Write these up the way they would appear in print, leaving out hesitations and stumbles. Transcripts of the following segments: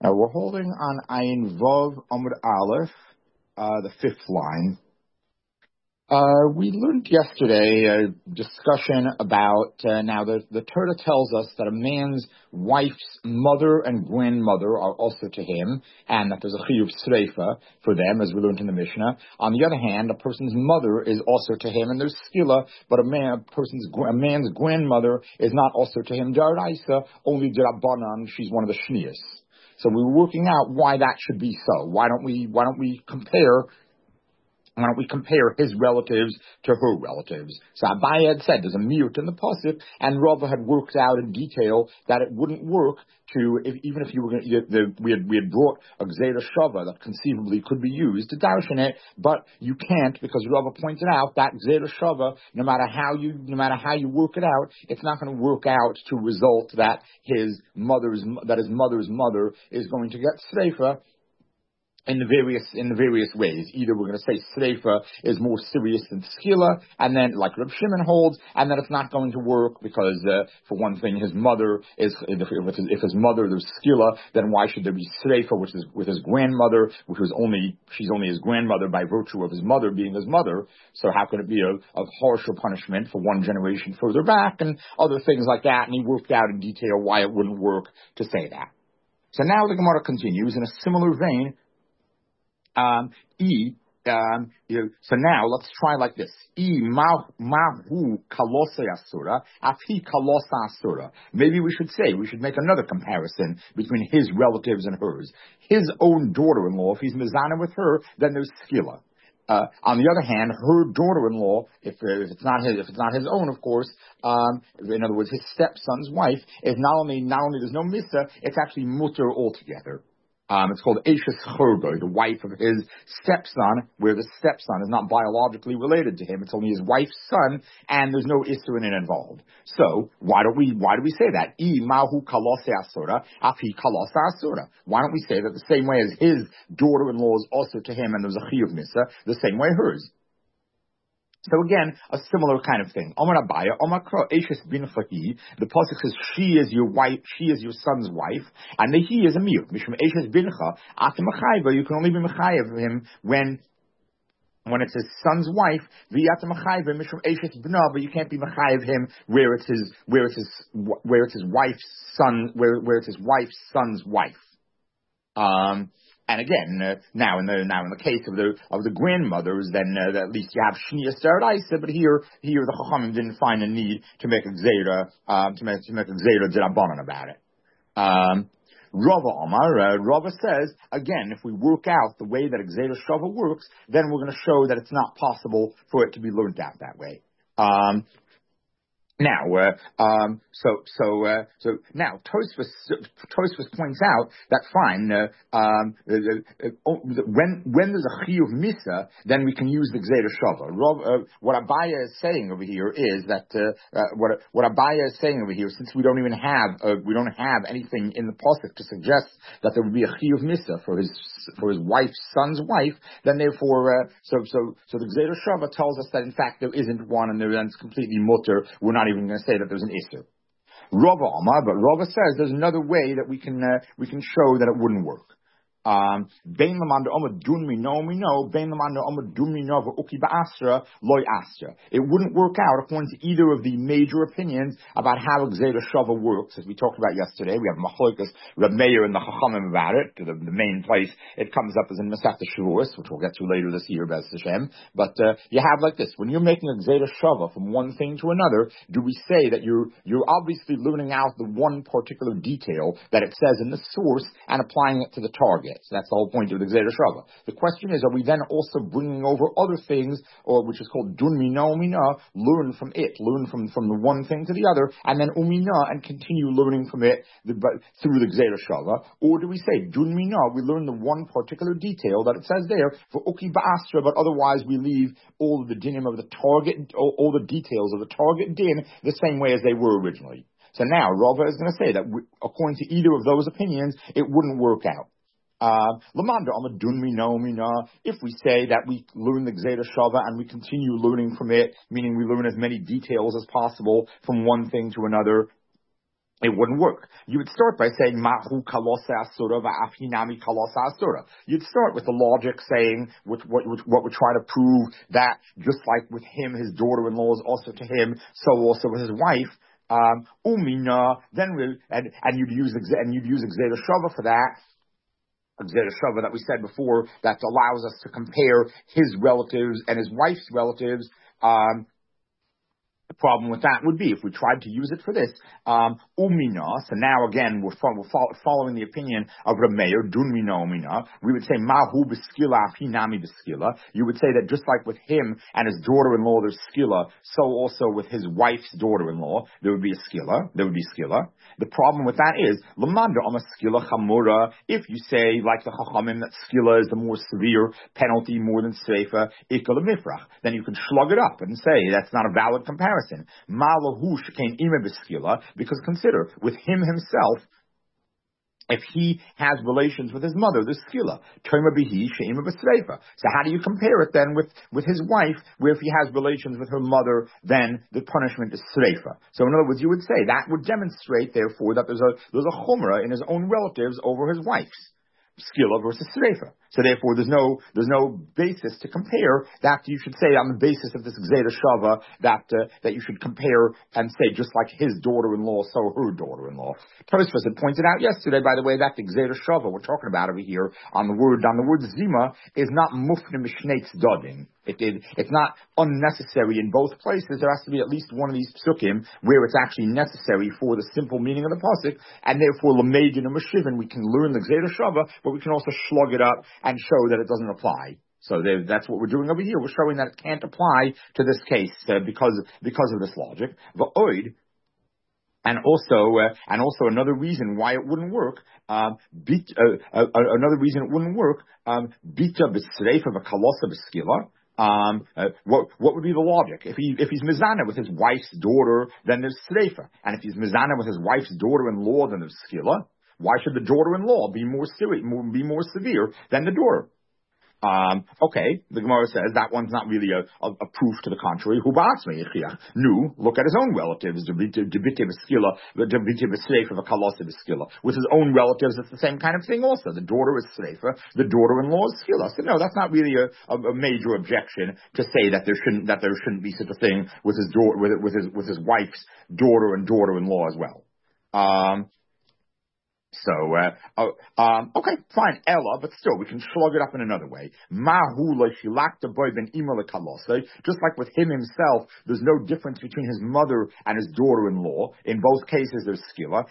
We're holding on Ayin Vav Amud Aleph, the fifth line. We learned yesterday a discussion about, now the Torah tells us that a man's wife's mother and grandmother are also to him, and that there's a chiyuv sreifa for them, as we learned in the Mishnah. On the other hand, a person's mother is also to him, and there's skila, but a man's grandmother is not also to him. Daraisa, only Darabanan, she's one of the shniyas. So we were working out why that should be so. Why don't we compare his relatives to her relatives? So Abaye had said there's a miyut in the pasuk, and Rava had worked out in detail that it wouldn't work even if you were going to, we had brought a gzeira shava that conceivably could be used to darshan it, but you can't, because Rava pointed out that gzeira shava, no matter how you work it out, it's not going to work out to result that his mother's mother is going to get sreifa in the various ways. Either we're going to say sreifa is more serious than skila, and then like Reb Shimon holds, and then it's not going to work because for one thing, his mother is, if his mother there's skila, then why should there be sreifa with his grandmother, she's only his grandmother by virtue of his mother being his mother? So how could it be a harsher punishment for one generation further back, and other things like that? And he worked out in detail why it wouldn't work to say that. So now the Gemara continues in a similar vein. So now let's try like this. Mahu kalose asura, afi kalosa asura. Maybe we should make another comparison between his relatives and hers. His own daughter-in-law, if he's mizana with her, then there's skila. On the other hand, her daughter-in-law, if it's not his own, of course, in other words, his stepson's wife, is not only there's no misa, it's actually mutter altogether. It's called Eishes Churgo, the wife of his stepson, where the stepson is not biologically related to him. It's only his wife's son, and there's no Isurin involved. So, why do we say that? Mahu kalose asura, afi kalose asura. Why don't we say that the same way as his daughter-in-law is also to him, and there's a chiyuv misa, the same way hers? So again, a similar kind of thing. Omar Abaye, Omar Kro, Eishes bin Chahi. The pasuk says she is your wife, she is your son's wife, and the he is a miyut. Mishum Eishes bincha, atem mechayva. You can only be mechayev him when it's his son's wife. V'yatem mechayva mishum Eishes bna, but you can't be mechayev him where it's his wife's son's wife. And again, now in the case of the grandmothers, then at least you have Shniya Saradaisa, but here the Chachamim didn't find a need to make a Gzeira D'Rabbanan about it. Rava Omar, Rava says, again, if we work out the way that a Gzeira Shava works, then we're going to show that it's not possible for it to be learned out that way. Now, so now Tosfos points out that fine, when there's a chiyuv misa, then we can use the gzeira shava. What Abaye is saying over here is that what Abaye is saying over here, since we don't have anything in the pasuk to suggest that there would be a chiyuv misa for his wife's son's wife, then therefore, so the gzeira shava tells us that in fact there isn't one, and then it's completely mutter. We're not even going to say that there's an issue. Rava Omar, but Rava says there's another way that we can show that it wouldn't work. Bein lamanda omad dunmi no mi no, bein lamanda omad dunmi no v'uki ba'asra loy asra. It wouldn't work out according to either of the major opinions about how Gzeira Shava works, as we talked about yesterday. We have Machlokes Reb Meir and the Chachamim about it. The main place it comes up is in Masechta Shavuos, which we'll get to later this year, Bez Hashem. But you have like this: when you're making a Gzeira Shava from one thing to another, do we say that you're obviously learning out the one particular detail that it says in the source and applying it to the target? So that's the whole point of the Gzeira Shava. The question is, are we then also bringing over other things, or which is called Dun Mina Umina, learn from the one thing to the other, and then Umina, and continue learning from it through the Gzeira Shava? Or do we say Dun Mina, we learn the one particular detail that it says there for Uki Ba'asra, but otherwise we leave all of the dinim of the target, all the details of the target din the same way as they were originally. So now Rava is going to say that according to either of those opinions, it wouldn't work out. If we say that we learn the Gzeira Shava and we continue learning from it, meaning we learn as many details as possible from one thing to another, It wouldn't work. You would start by saying Mahu kalosa asura va'afhinami kalosa asura. You'd start with the logic saying what we're trying to prove, that just like with him, his daughter-in-law is also to him, so also with his wife. Umina, and you'd use Gzeda Shava for that. Gzeda Shava that we said before, that allows us to compare his relatives and his wife's relatives. The problem with that would be if we tried to use it for this, umina. So now again, we're following the opinion of Reb Meir, dunmina umina. We would say mahu b'skila hinami b'skila. You would say that just like with him and his daughter-in-law, there's skila, so also with his wife's daughter-in-law, there would be a skila. The problem with that is lamanda on a skila chamura. If you say like the chachamim that skila is the more severe penalty more than sreifa ikal mifrach, then you can slug it up and say that's not a valid comparison. Malahu shekain ima b'skila, because consider, with him himself, if he has relations with his mother, the skila. Toma bihi she'ima b'sreifa. So how do you compare it then with his wife, where if he has relations with her mother, then the punishment is sreifa? So in other words, you would say that would demonstrate, therefore, that there's a chumrah in his own relatives over his wife's. Skila versus Sreifa. So therefore, there's no basis to compare. That you should say on the basis of this Gzeda Shava that you should compare and say just like his daughter-in-law, so her daughter-in-law. Tosfos had pointed out yesterday, by the way, that the Gzeda Shava we're talking about over here on the word Zima is not mufne mishnetz dodin. It's not unnecessary in both places. There has to be at least one of these psukim where it's actually necessary for the simple meaning of the pasuk, and therefore Lamedin and Meshivin, we can learn the Gzeda Shava, but we can also slug it up and show that it doesn't apply. So that's what we're doing over here. We're showing that it can't apply to this case because of this logic. V'oid, and also another reason why it wouldn't work. Bita b'sreifa v'kalosa b'skila. What would be the logic? If he's mizana with his wife's daughter, then there's sreifa, and if he's mizana with his wife's daughter-in-law, then there's skila. Why should the daughter-in-law be more severe than the daughter? Okay, the Gemara says that one's not really a proof to the contrary. No, look at his own relatives. With his own relatives, it's the same kind of thing also. The daughter is sreifa, the daughter-in-law is skila. So no, that's not really a major objection to say that there shouldn't be such a thing with his wife's daughter and daughter-in-law as well. Okay, fine, Ella, but still, we can slug it up in another way. Just like with him himself, there's no difference between his mother and his daughter-in-law. In both cases, there's skila.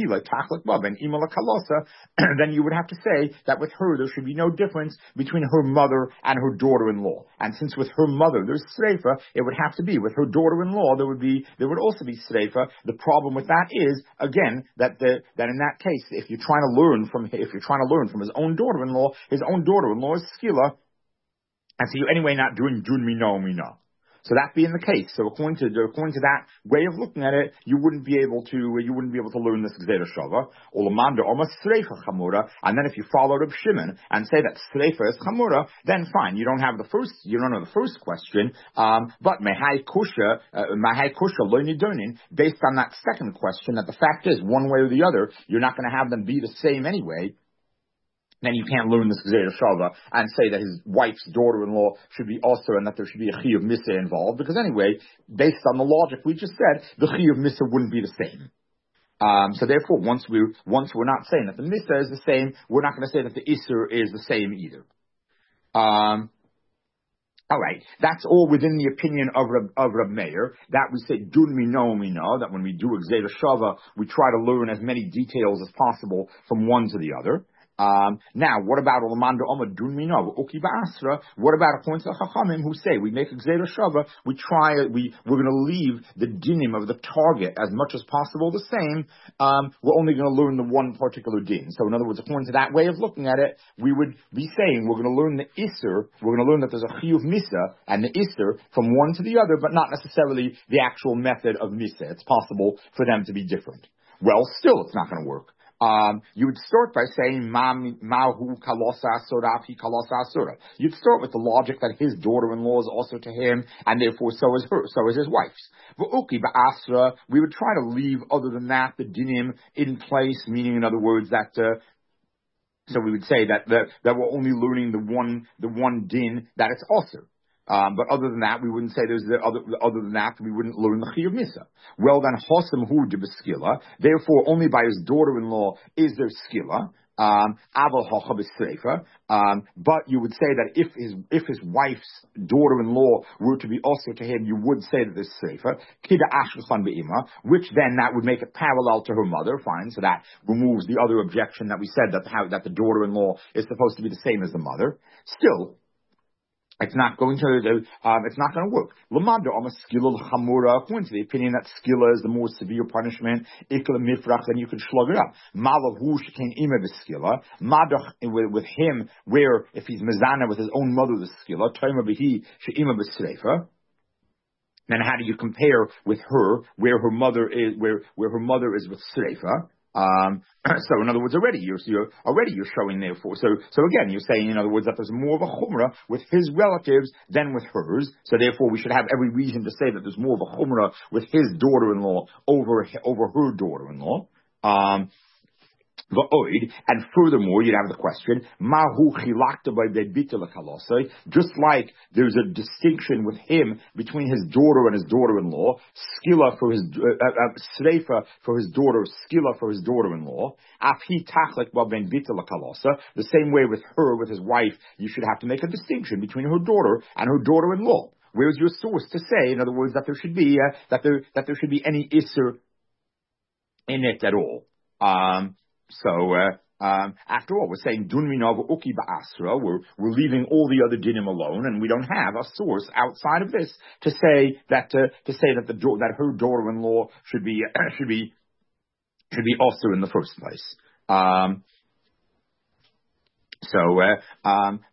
Then you would have to say that with her, there should be no difference between her mother and her daughter-in-law. And since with her mother, there's sreifa, it would have to be. With her daughter-in-law, there would also be sreifa. The problem with that is, again, that in that case, if you're trying to learn from his own daughter-in-law is skila, and so you're anyway not doing dun mina. So that being the case, so according to that way of looking at it, you wouldn't be able to learn this Gzeda Shava, Olamanda almost Sreifa Chamura, and then if you follow Reb Shimon and say that Sreifa is Chamura, then fine, you don't know the first question, but Mehai Kusha Lo Nidonin, based on that second question, that the fact is, one way or the other, you're not going to have them be the same anyway. Then you can't learn this Gzeda Shava and say that his wife's daughter-in-law should be also, and that there should be a Chiyuv Misa involved, because anyway, based on the logic we just said, the Chiyuv Misa wouldn't be the same. So therefore, once we're not saying that the Misa is the same, we're not going to say that the Isser is the same either. All right, that's all within the opinion of Reb Meir, that we say dun mina, that when we do a Gzeda Shava, we try to learn as many details as possible from one to the other. Now, what about Olamanda Omad Dun Mina, Uki Ba'asra? What about according to the Chachamim who say we make a Gzeda Shava, we're going to leave the dinim of the target as much as possible the same, we're only going to learn the one particular din. So in other words, according to that way of looking at it, we would be saying we're going to learn the Isser, we're going to learn that there's a Chiyuv Misa and the Isser from one to the other, but not necessarily the actual method of Misa. It's possible for them to be different. Well, still it's not going to work. You would start by saying, Mahu kalosa asura, fi kalosa asura. You'd start with the logic that his daughter-in-law is also to him, and therefore so is his wife's. V'uki ba'asra, we would try to leave, other than that, the dinim in place, meaning, in other words, that, so we would say that we're only learning the one din that it's also. But other than that, we wouldn't say other than that, we wouldn't learn the Chiyuv Misa. Well, then, Hosam Hu de Beskila, therefore, only by his daughter-in-law is there Skila. Aval Hacha B'Sreifa. But you would say that if his wife's daughter-in-law were to be also to him, you would say that there's Sreifa. Kida Ashkelchan Be'ima, which then that would make it parallel to her mother. Fine, so that removes the other objection that we said that the daughter-in-law is supposed to be the same as the mother. Still, it's not going to work. Lamanda on a skilla chamura, according to the opinion that skilla is the more severe punishment. Ikla mifrach, then you can slug it up. Malahu shekain ima b'skilla. Madach with him, where if he's mezana with his own mother the skilla, toima b'hi she'ima b'sreifa. Then how do you compare with her, where her mother is with sreifa? So in other words, already you're showing therefore. So again, you're saying, in other words, that there's more of a chumrah with his relatives than with hers. So therefore, we should have every reason to say that there's more of a chumrah with his daughter-in-law over her daughter-in-law. And furthermore, you'd have the question, Mahu chilakta by bedbita. Just like there's a distinction with him between his daughter and his daughter-in-law, skila for his sreifa for his daughter, skila for his daughter-in-law. Afhi tachlik ba bedbita lakalasa. The same way with her, with his wife, you should have to make a distinction between her daughter and her daughter-in-law. Where's your source to say, in other words, that there should be that there should be any isser in it at all? So after all, we're saying Dunminav Uki Ba'asra, we're leaving all the other dinim alone, and we don't have a source outside of this to say that that her daughter-in-law should be also in the first place. Rashi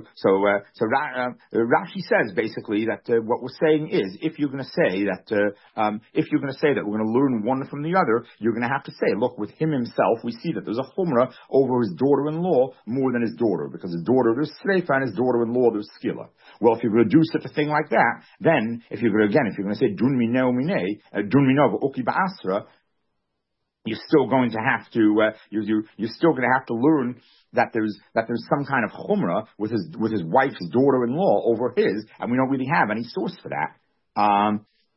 says basically that what we're saying is, if you're going to say that we're going to learn one from the other, you're going to have to say, look, with him himself, we see that there's a chumrah over his daughter-in-law more than his daughter, because his daughter there's sreifa and his daughter-in-law there's skila. Well, if you're going to do such a thing like that, then if you're going to say dun minov uki ba'asra, you're still going to have to you're still going to have to learn that there's some kind of chumrah with his wife's daughter-in-law over his, and we don't really have any source for that.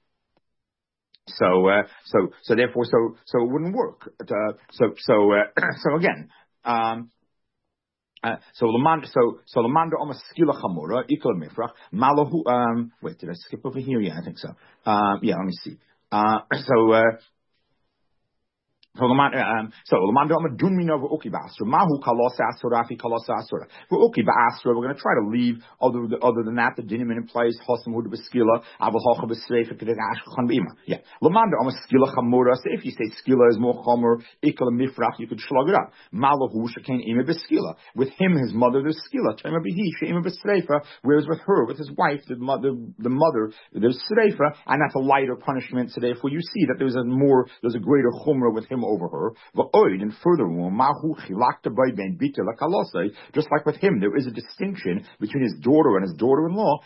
So therefore, it wouldn't work. So again. So Lamanda almost skila chamura ikol mifrach malahu. Wait, did I skip over here? Yeah, I think so. Yeah, let me see. So Lamanda Dunmina Uki Basra, Mahu Kalosa Asurafi Kalosa Asura. For Uki Basra, we're going to try to leave other than that the dinim in place, Hosamud Beskila, Avalhocha Besrefa Kedashkhan Bima. Yeah. Lamanda almost skila chamura. So if you say skila is more chomer, ikal mifrach, you could slug it up. Malahu Shakain Ima Beskila. With him, his mother, there's skila. Tema Bihi, Shema Besrefa, whereas with her, with his wife, the mother, there's sreifa, and that's a lighter punishment. So therefore you see that there's a greater chumra with him over her. And furthermore, just like with him, there is a distinction between his daughter and his daughter-in-law.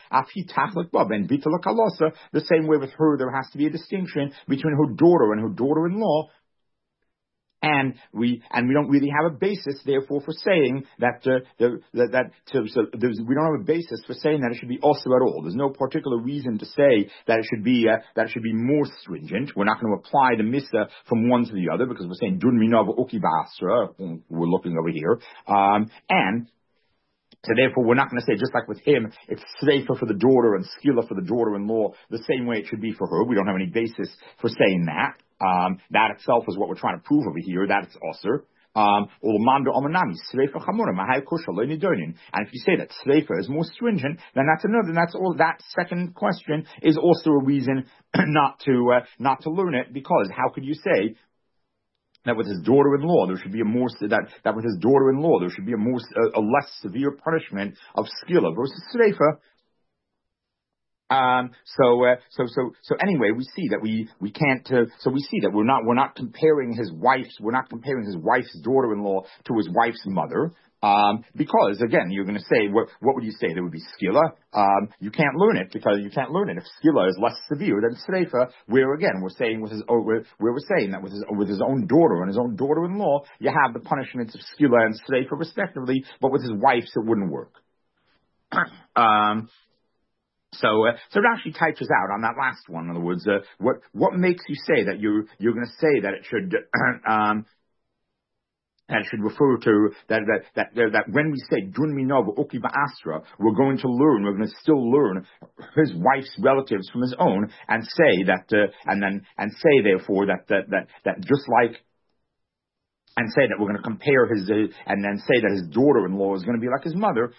The same way with her, there has to be a distinction between her daughter and her daughter-in-law. And we don't really have a basis, therefore, for saying that we don't have a basis for saying that it should be also at all. There's no particular reason to say that it should be more stringent. We're not going to apply the misa from one to the other because we're saying dun minav uki ba'asra. We're looking over here, and so therefore, we're not going to say, just like with him, it's sreifa for the daughter and skila for the daughter-in-law, the same way it should be for her. We don't have any basis for saying that. That itself is what we're trying to prove over here, that it's osir. And if you say that sreifa is more stringent, then that's all. That second question is also a reason not to learn it, because how could you say that with his daughter-in-law there should be that with his daughter-in-law there should be a less severe punishment of skila versus sreifa? So anyway, we see that we can't. So we see that we're not comparing his wife's daughter-in-law to his wife's mother. Because again, you're going to say, what would you say? There would be skilla. You can't learn it because you can't learn it. If skilla is less severe than sreifa, where again we're saying where we're saying that with his own daughter and his own daughter-in-law, you have the punishments of skilla and sreifa respectively, but with his wife's it wouldn't work. So Rashi types us out on that last one. In other words, what makes you say that you're going to say that it should that should refer to that when we say Dun Minov Uki Ba'asra, we're going to still learn his wife's relatives from his own, and say that and say therefore that just like. And say that we're going to compare and then say that his daughter-in-law is going to be like his mother.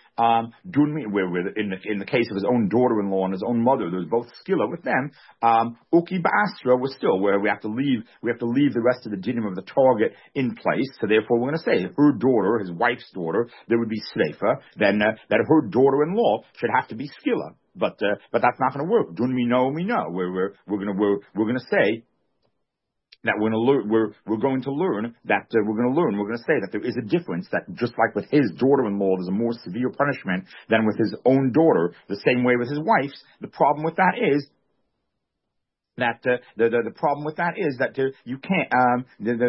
In the case of his own daughter-in-law and his own mother, there's both skilla with them. Uki ba'asra was still where we have to leave the rest of the dinim of the target in place. So therefore, we're going to say her daughter, his wife's daughter, there would be sreifa. Then that her daughter-in-law should have to be skilla. But that's not going to work. Dun we know. We're going to say. That we're going to learn we're going to say that there is a difference, that just like with his daughter-in-law there's a more severe punishment than with his own daughter, the same way with his wife's. The problem with that is that the problem with that is that you can't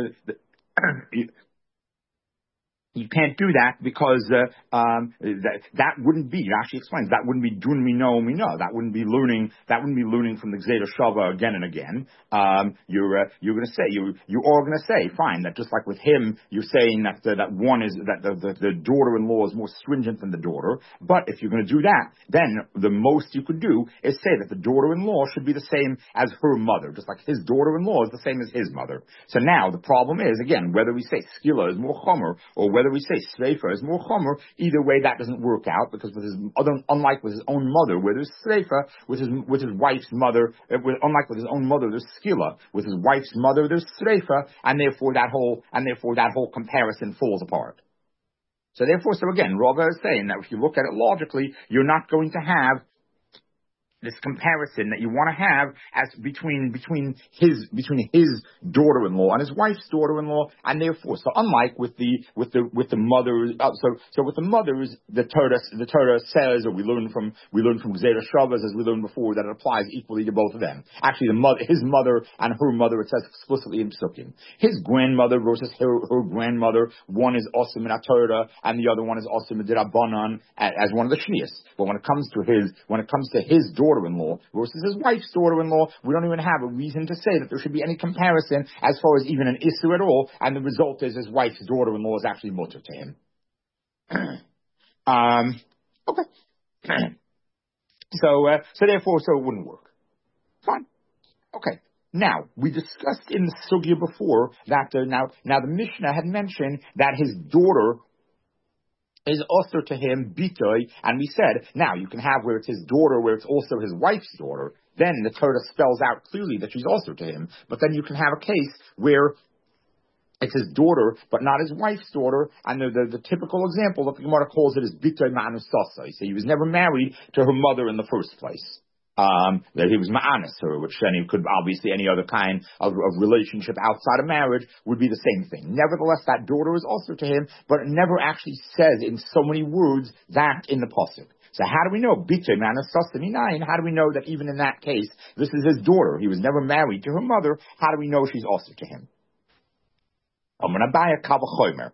you can't do that because that wouldn't be. Rashi explains that wouldn't be dun mino. That wouldn't be learning. That wouldn't be learning from the Gzeira Shava again and again. You're going to say you are going to say fine that just like with him you're saying that one is that the daughter-in-law is more stringent than the daughter. But if you're going to do that, then the most you could do is say that the daughter-in-law should be the same as her mother, just like his daughter-in-law is the same as his mother. So now the problem is again whether we say skilla is more chomer or whether we say sreifa is more chomer, either way that doesn't work out because unlike with his own mother, where there's sreifa, with his wife's mother, unlike with his own mother, there's skilla. With his wife's mother, there's sreifa, and therefore that whole comparison falls apart. So again, Rava is saying that if you look at it logically, you're not going to have this comparison that you want to have as between his daughter-in-law and his wife's daughter-in-law, and therefore, so unlike with the mothers, so with the mothers, the Torah says, or we learn from Gzeira Shavas as we learned before, that it applies equally to both of them. Actually, his mother and her mother, it says explicitly in Psukim. His grandmother versus her grandmother, one is Osim in Torah and the other one is Osim in Dirabanan as one of the Shnias. But when it comes to his daughter-in-law versus his wife's daughter-in-law, we don't even have a reason to say that there should be any comparison as far as even an issue at all, and the result is his wife's daughter-in-law is actually mutter to him. Okay. So therefore it wouldn't work. Fine. Okay. Now, we discussed in the sugya before that now the Mishnah had mentioned that his daughter is also to him bitoy, and we said, now you can have where it's his daughter, where it's also his wife's daughter, then the Torah spells out clearly that she's also to him, but then you can have a case where it's his daughter, but not his wife's daughter, and the typical example that the Gemara calls it is bitoy ma'anusasa. So he was never married to her mother in the first place. That he was ma'anis her, which then he could obviously any other kind of relationship outside of marriage would be the same thing. Nevertheless, that daughter is also to him, but it never actually says in so many words that in the pasuk. So how do we know? How do we know that even in that case, this is his daughter? He was never married to her mother. How do we know she's also to him? I'm going to buy a kavachomer.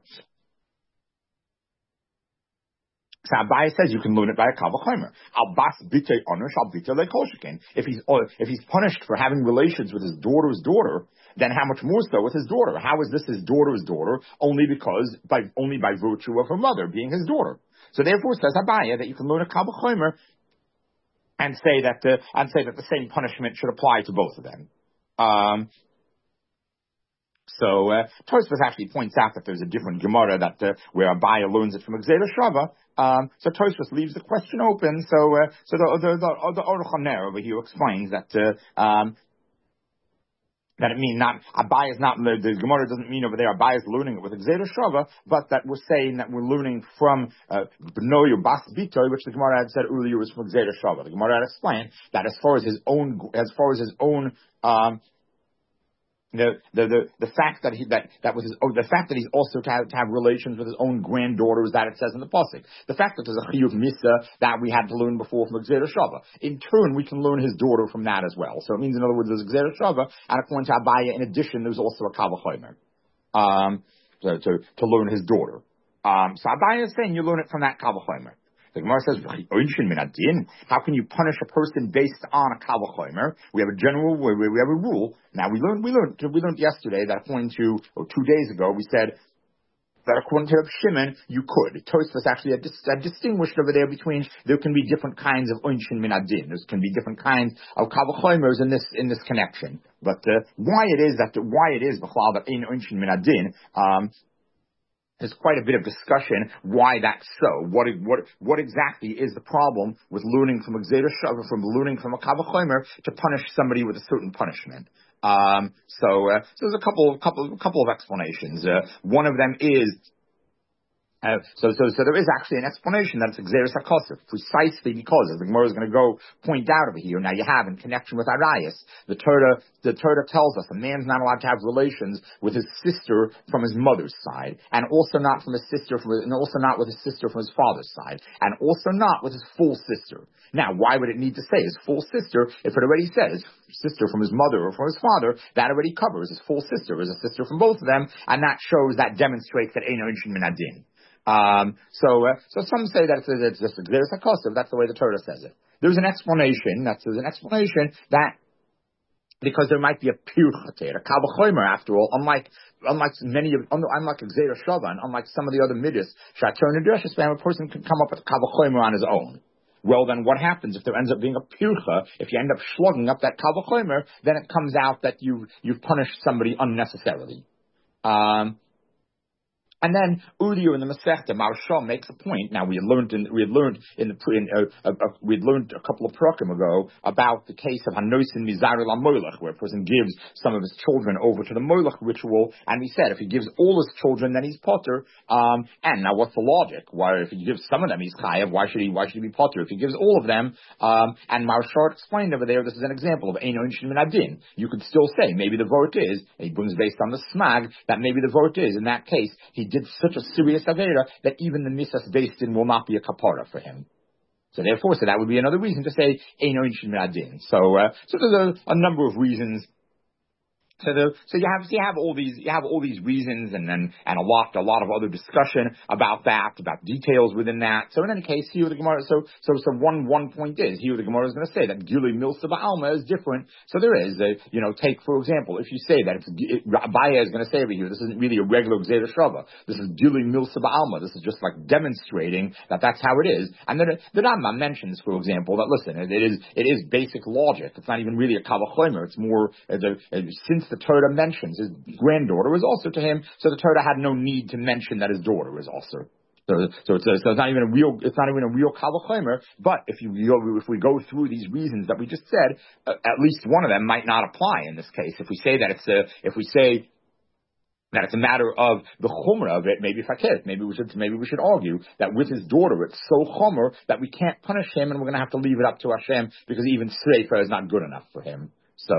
So Abaye says you can learn it by a kavachomer. Al bas bitei onush al bitei lekoshikin. If he's punished for having relations with his daughter's daughter, then how much more so with his daughter? How is this his daughter's daughter? Only by virtue of her mother being his daughter. So therefore, says Abaye that you can learn a kavachomer and say that the same punishment should apply to both of them. So Tosfos actually points out that there's a different Gemara where Abaye learns it from a Gzeira Shava. So Tosfos leaves the question open. So the Aruch HaNer over here explains that That it mean not Abai is not the Gemara doesn't mean over there Abai is learning it with Gzeira Shava, but that we're saying that we're learning from Bnoyu Bas Bitoy, which the Gemara had said earlier was from Gzeira Shava. The Gemara had explained that as far as his own the fact that that was his the fact that he's also to have relations with his own granddaughters, that it says in the pasuk. The fact that there's a chiyuv misa that we had to learn before from Gzeira Shava. In turn, we can learn his daughter from that as well. So it means, in other words, there's Gzeira Shava, and according to Abaya, in addition, there's also a kavachomer to learn his daughter. So Abaya is saying you learn it from that kavachomer. The Gemara says, how can you punish a person based on a kavachomer? We have a general, we have a rule. Now we learned yesterday that according to, or 2 days ago, we said that according to Reb Shimon, you could. Tosfos actually had distinguished over there between, there can be different kinds of unshin min adin. There can be different kinds of kavachomers in this connection. But why it is b'chlal that ein unshin min adin, there's quite a bit of discussion why that's so. What exactly is the problem with learning from a Gzeira Shava, from learning from a kavachomer to punish somebody with a certain punishment? So there's a couple of explanations. One of them is so there is actually an explanation that it's Gzeira Sakosif, precisely because, as the Gemara is going to go point out over here, now you have in connection with Arias, the Torah tells us a man's not allowed to have relations with his sister from his mother's side, and also not with his sister from his father's side, and also not with his full sister. Now, why would it need to say his full sister if it already says sister from his mother or from his father? That already covers his full sister is a sister from both of them, and that demonstrates that Eino Inshin Min Adin. So some say that it's just Gzeira Sakosif. That's the way the Torah says it. There's an explanation that because there might be a pirchat, a kavachomer after all, unlike a Gzeira Shava, and unlike some of the other midas, Shatur Nidreshes, a person can come up with a kavachomer on his own. Well, then what happens if there ends up being a pircha? If you end up slugging up that kavachomer, then it comes out that you've punished somebody unnecessarily. And then earlier in the Masechta, Maharshal makes a point. Now we had learned a couple of parakim ago about the case of Hanosin Mizari LaMolech, where a person gives some of his children over to the Molech ritual, and we said if he gives all his children, then he's potter. And now what's the logic? Why, if he gives some of them, he's chayav? Why should he be potter? If he gives all of them, and Maharshal explained over there, this is an example of Eino Inshin Min Adin. You could still say maybe the vote is, he brings based on the smag, that maybe the vote is in that case he did such a serious avera that even the misas based in will not be a kapara for him. So therefore, that would be another reason to say Eino Inshin Min Adin. So there's a number of reasons. So you have all these reasons, and a lot of other discussion about details within that. So in any case, here the Gemara. So one point is here the Gemara is going to say that Gilui Milsa Ba'alma is different. So there is take for example, if you say that Abaya is going to say over here, this isn't really a regular Gzeira Shava. This is Gilui Milsa Ba'alma. This is just like demonstrating that that's how it is. And then the Rambam mentions, for example, that listen, it is basic logic. It's not even really a kavachomer. It's more since the Torah mentions his granddaughter was also to him, so the Torah had no need to mention that his daughter was also. So it's not even a real kavachomer. But if we go through these reasons that we just said, at least one of them might not apply in this case. If we say that it's a matter of the chumrah of it, maybe we should argue that with his daughter it's so chomer that we can't punish him, and we're going to have to leave it up to Hashem because even sreifa is not good enough for him. So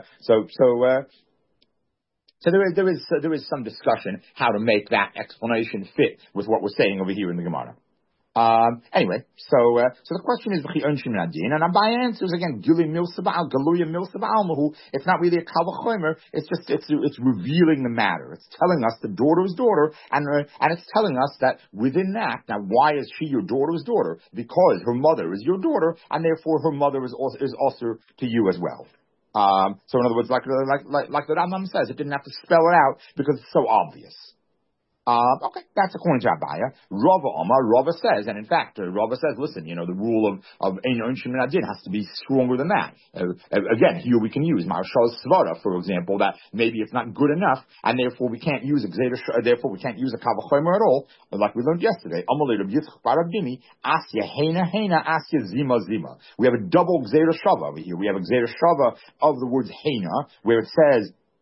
there is some discussion how to make that explanation fit with what we're saying over here in the Gemara. Anyway, so the question is V'chi Onshin Min Adin, and Abaye answers again Gilui Milsa Ba'al Galuya Milsa Ba'almahu. It's not really a kavachomer. It's revealing the matter. It's telling us the daughter is daughter, and it's telling us that within that. Now, why is she your daughter's daughter? Because her mother is your daughter, and therefore her mother is also to you as well. So in other words, like the Rambam says, it didn't have to spell it out because it's so obvious. Okay, that's according to Abaya. Rava says, and in fact, Rava says, listen, the rule of Eino Inshin Min Adin has to be stronger than that. Again, here we can use Maharshal's Svara, for example, that maybe it's not good enough, and therefore we can't use therefore we can't use a kavachomer at all, like we learned yesterday. Asya Heina, Asya Zima. We have a double Gzeira Shava over here. We have a Gzeira Shava of the words Heina, where it says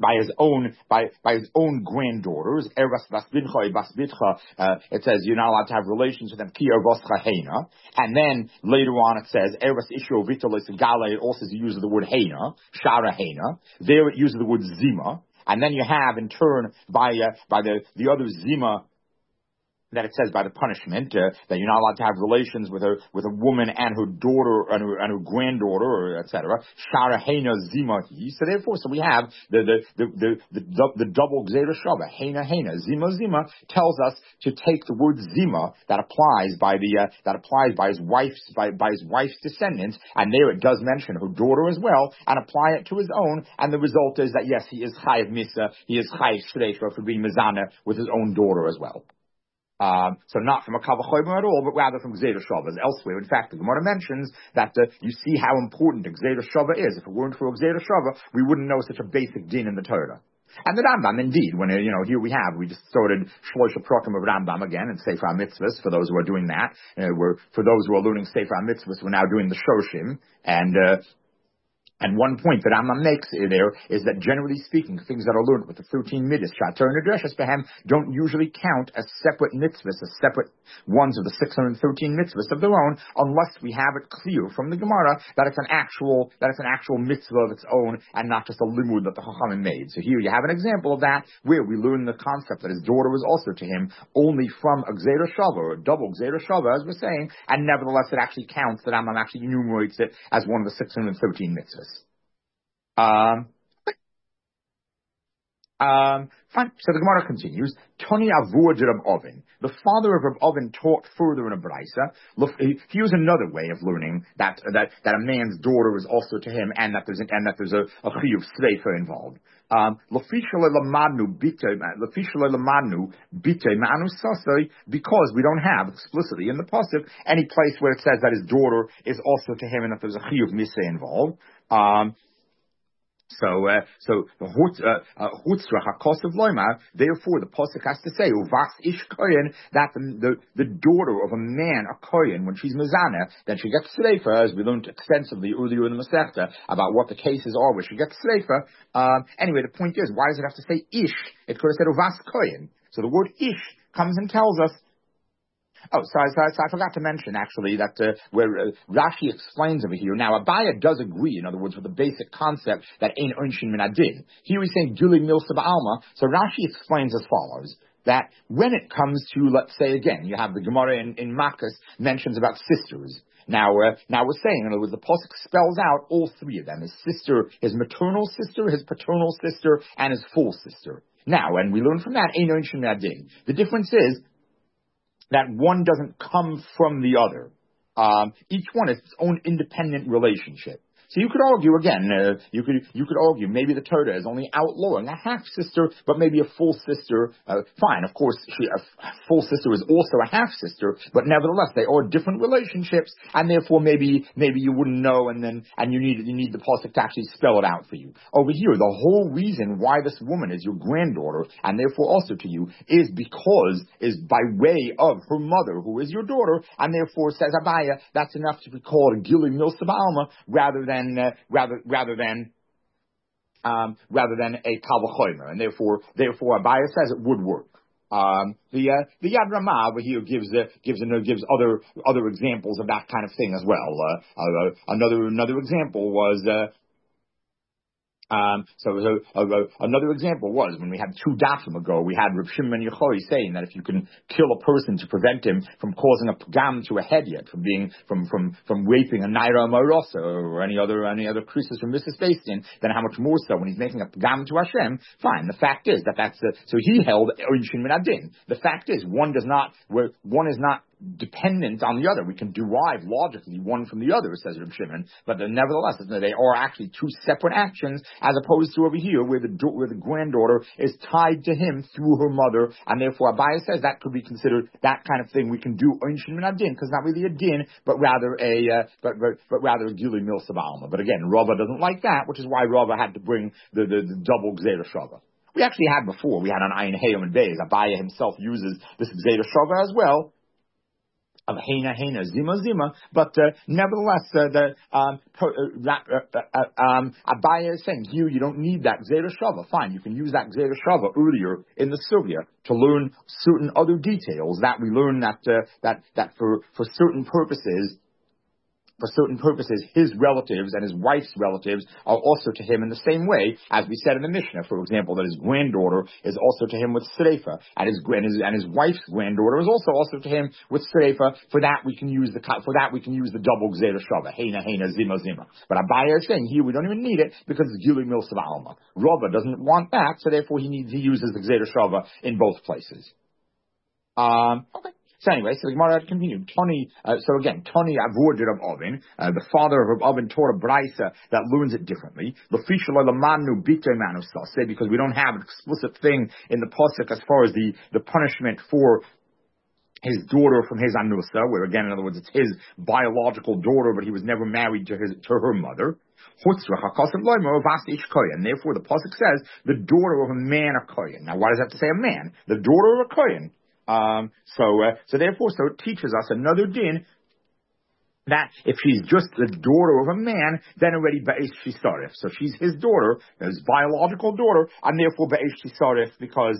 by his own granddaughters. Eras bas bincha bas bitcha. It says you're not allowed to have relations with them. Ki eros chahena. And then later on it says eras isho vitalis gale. It also uses the word hena, shara hena. There it uses the word zima. And then you have in turn by the other zima, that it says by the punishment that you're not allowed to have relations with a woman and her daughter and her granddaughter, or etc. Shara hena zimahi. So therefore, we have the double gzera shava hena hena zima tells us to take the word zima that applies by his wife's descendants, and there it does mention her daughter as well, and apply it to his own, and the result is that yes, he is chayiv misa, he is chayiv shreisha for being mizana with his own daughter as well. So not from a kavachoyim at all, but rather from Gzeira Shavas. Elsewhere, in fact, the Gemara mentions that you see how important a Gzeira Shava is. If it weren't for a Gzeira Shava, we wouldn't know such a basic din in the Torah. And the Rambam, indeed, when, here we just started Shlosh Prakim of Rambam again in Sefer HaMitzvahs, for those who are doing that. For those who are learning Sefer HaMitzvahs, we're now doing the Shoshim, and one point that Rambam makes there is that generally speaking, things that are learned with the 13 mitzvahs, Shatar and Adreshes Behem, don't usually count as separate mitzvahs, as separate ones of the 613 mitzvahs of their own, unless we have it clear from the Gemara that it's an actual mitzvah of its own and not just a limud that the Chachamim made. So here you have an example of that where we learn the concept that his daughter was also to him only from a Gzeira Shava, or a double Gzeira Shava, as we're saying, and nevertheless it actually counts, that Rambam actually enumerates it as one of the 613 mitzvahs. Fine. So the Gemara continues. Toni Avur de Rab Oven. The father of Rab Oven taught further in a brisa. Here's another way of learning that a man's daughter is also to him, and that there's a chiyuv sreifa involved. Because we don't have explicitly in the pasuk any place where it says that his daughter is also to him, and that there's a chiyuv miseh involved. So the Hutzra HaKosav Loimar, therefore the pasuk has to say Uvas Ish Kohen, that the daughter of a man, a Kohen, when she's Mizana, then she gets Sreifa, as we learned extensively earlier in the Masechta about what the cases are where she gets Sreifa. Anyway, the point is, why does it have to say Ish? It could have said Uvas Kohen. So the word Ish comes and tells us. Oh, so I forgot to mention, actually, that where Rashi explains over here. Now, Abaya does agree, in other words, with the basic concept that Ein Onshin Min Adin. Here he's saying, Gili Milsa Ba'alma. So Rashi explains as follows, that when it comes to, let's say again, you have the Gemara in Makkas mentions about sisters. Now we're saying, in other words, the pasuk spells out all three of them: his sister, his maternal sister, his paternal sister, and his full sister. Now, and we learn from that, Ein Onshin Min Adin. The difference is that one doesn't come from the other. Each one is its own independent relationship. So you could argue again. You could argue maybe the Torah is only outlawing a half sister, but maybe a full sister. Fine, of course, a full sister is also a half sister, but nevertheless they are different relationships, and therefore maybe you wouldn't know, and you need the pasuk to actually spell it out for you. Over here, the whole reason why this woman is your granddaughter, and therefore also to you, is by way of her mother, who is your daughter, and therefore says Abaya, that's enough to be called a Gili Milsa Ba'alma rather than a Kal V'chomer, and therefore Abaya says it would work. The Yad Ramah over here gives other examples of that kind of thing as well. Another example was. Another example was when we had 2 dafim ago, we had Reb Shimon Yochai saying that if you can kill a person to prevent him from causing a pagam to a hedyot, from raping a naira marosa or any other krisis from Mrs. Bastian, then how much more so when he's making a pagam to Hashem? Fine. The fact is that's so he held Onshin Min Adin. The fact is one is not dependent on the other. We can derive logically one from the other, says Reb Shimon, but nevertheless, they are actually 2 separate actions, as opposed to over here where the granddaughter is tied to him through her mother, and therefore Abaya says that could be considered that kind of thing. We can do Onshin Min Adin, because not really a din, but rather a Gili Milsa Ba'alma. But again, Rava doesn't like that, which is why Rava had to bring the double Gzeira Shava. We actually had before, we had on Ayin Hayom and Beis, Abaya himself uses this Gzeira Shava as well. of Hena, Zima, but nevertheless, Abaya is saying, you don't need that Gzeira Shava. Fine, you can use that Gzeira Shava earlier in the Sugya to learn certain other details that we learn that for certain purposes, his relatives and his wife's relatives are also to him in the same way, as we said in the Mishnah, for example, that his granddaughter is also to him with Sreifa, and his wife's granddaughter is also to him with Sreifa. For that we can use the double Gzeira Shava, Hena, Zima. But Abaya is saying here we don't even need it because it's Gilui Milsav Alma. Rava doesn't want that, so therefore he uses the Gzeira Shava in both places. Okay. So anyway, so the Gemara continued. Tony avoided of Ovin. The father of Ovin taught a brisa that learns it differently. Because we don't have an explicit thing in the pasuk as far as the punishment for his daughter from his anusa, where again, in other words, it's his biological daughter, but he was never married to her mother. And therefore, the pasuk says the daughter of a man of kohen. Now, why does it have to say a man? The daughter of a kohen. So it teaches us another din that if she's just the daughter of a man, then already Be'esh Shisarif. So she's his daughter, his biological daughter, and therefore Be'esh Shisarif because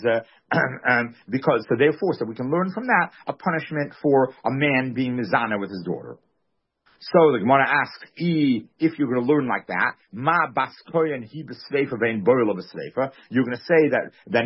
so we can learn from that a punishment for a man being mizana with his daughter. So the Gemara asks, if you're going to learn like that, ma bas kohen he b'sleifa vein boil b'sleifa, you're going to say that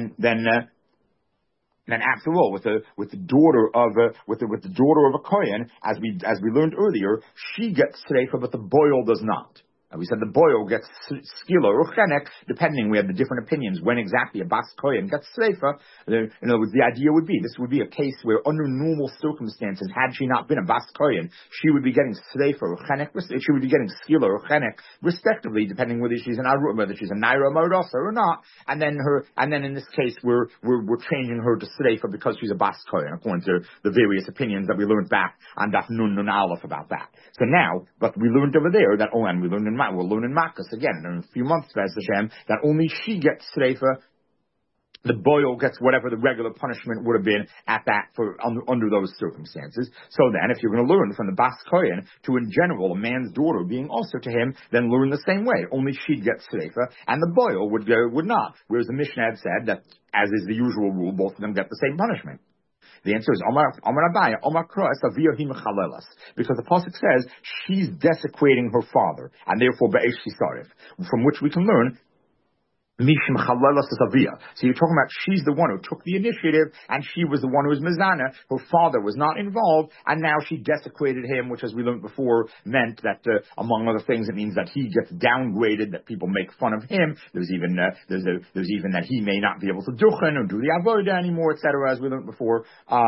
then after all, with the daughter of a kohen, as we learned earlier, she gets sreifa, but the boil does not. We said the boil gets skila or chenek, depending. We have the different opinions when exactly a bas kohen gets sreifa. In other words, the idea would be this would be a case where, under normal circumstances, had she not been a bas kohen, she would be getting sreifa or chenek. She would be getting skila or chenek, respectively, depending whether she's a naira modosa or not. And then in this case, we're changing her to sreifa because she's a bas kohen, according to the various opinions that we learned back on Daf Nun Aleph about that. So now, but we learned over there that and we learned in we'll learn in Makkas again in a few months, Bez Hashem, that only she gets sreifa. The boil gets whatever the regular punishment would have been at that under those circumstances. So then, if you're going to learn from the bas kohen to, in general, a man's daughter being also to him, then learn the same way. Only she'd get sreifa, and the boil would not. Whereas the Mishnah had said that, as is the usual rule, both of them get the same punishment. The answer is Omar Abaya, Omar Kroas, Aviyah Himachalelas. Because the pasuk says she's desecrating her father, and therefore Be'esh Shisarif. From which we can learn Mishim Chalelas Aviyah. So you're talking about she's the one who took the initiative, and she was the one who was mizana. Her father was not involved, and now she desecrated him, which, as we learned before, meant that, among other things, it means that he gets downgraded, that people make fun of him. There's even that he may not be able to duchen or do the avodah anymore, etc., as we learned before.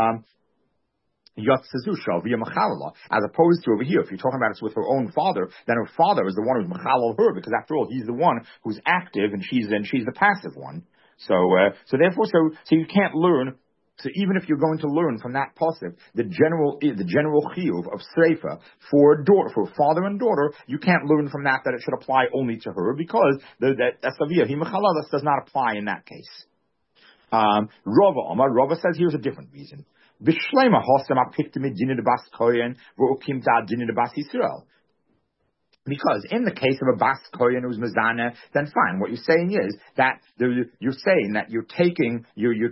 As opposed to over here, if you're talking about it's with her own father, then her father is the one who's mechalal her, because after all, he's the one who's active and she's the passive one. So you can't learn. So even if you're going to learn from that pasuk the general chiyuv of sreifa for father and daughter, you can't learn from that it should apply only to her, because that asaviyah himachalalas does not apply in that case. Rava says here's a different reason. B'shleima hosam apiktim din de bas kohen v'ukim ta din de bas Yisrael. Because in the case of a bas kohen who's mizana, then fine. What you're saying is that you're saying that you're taking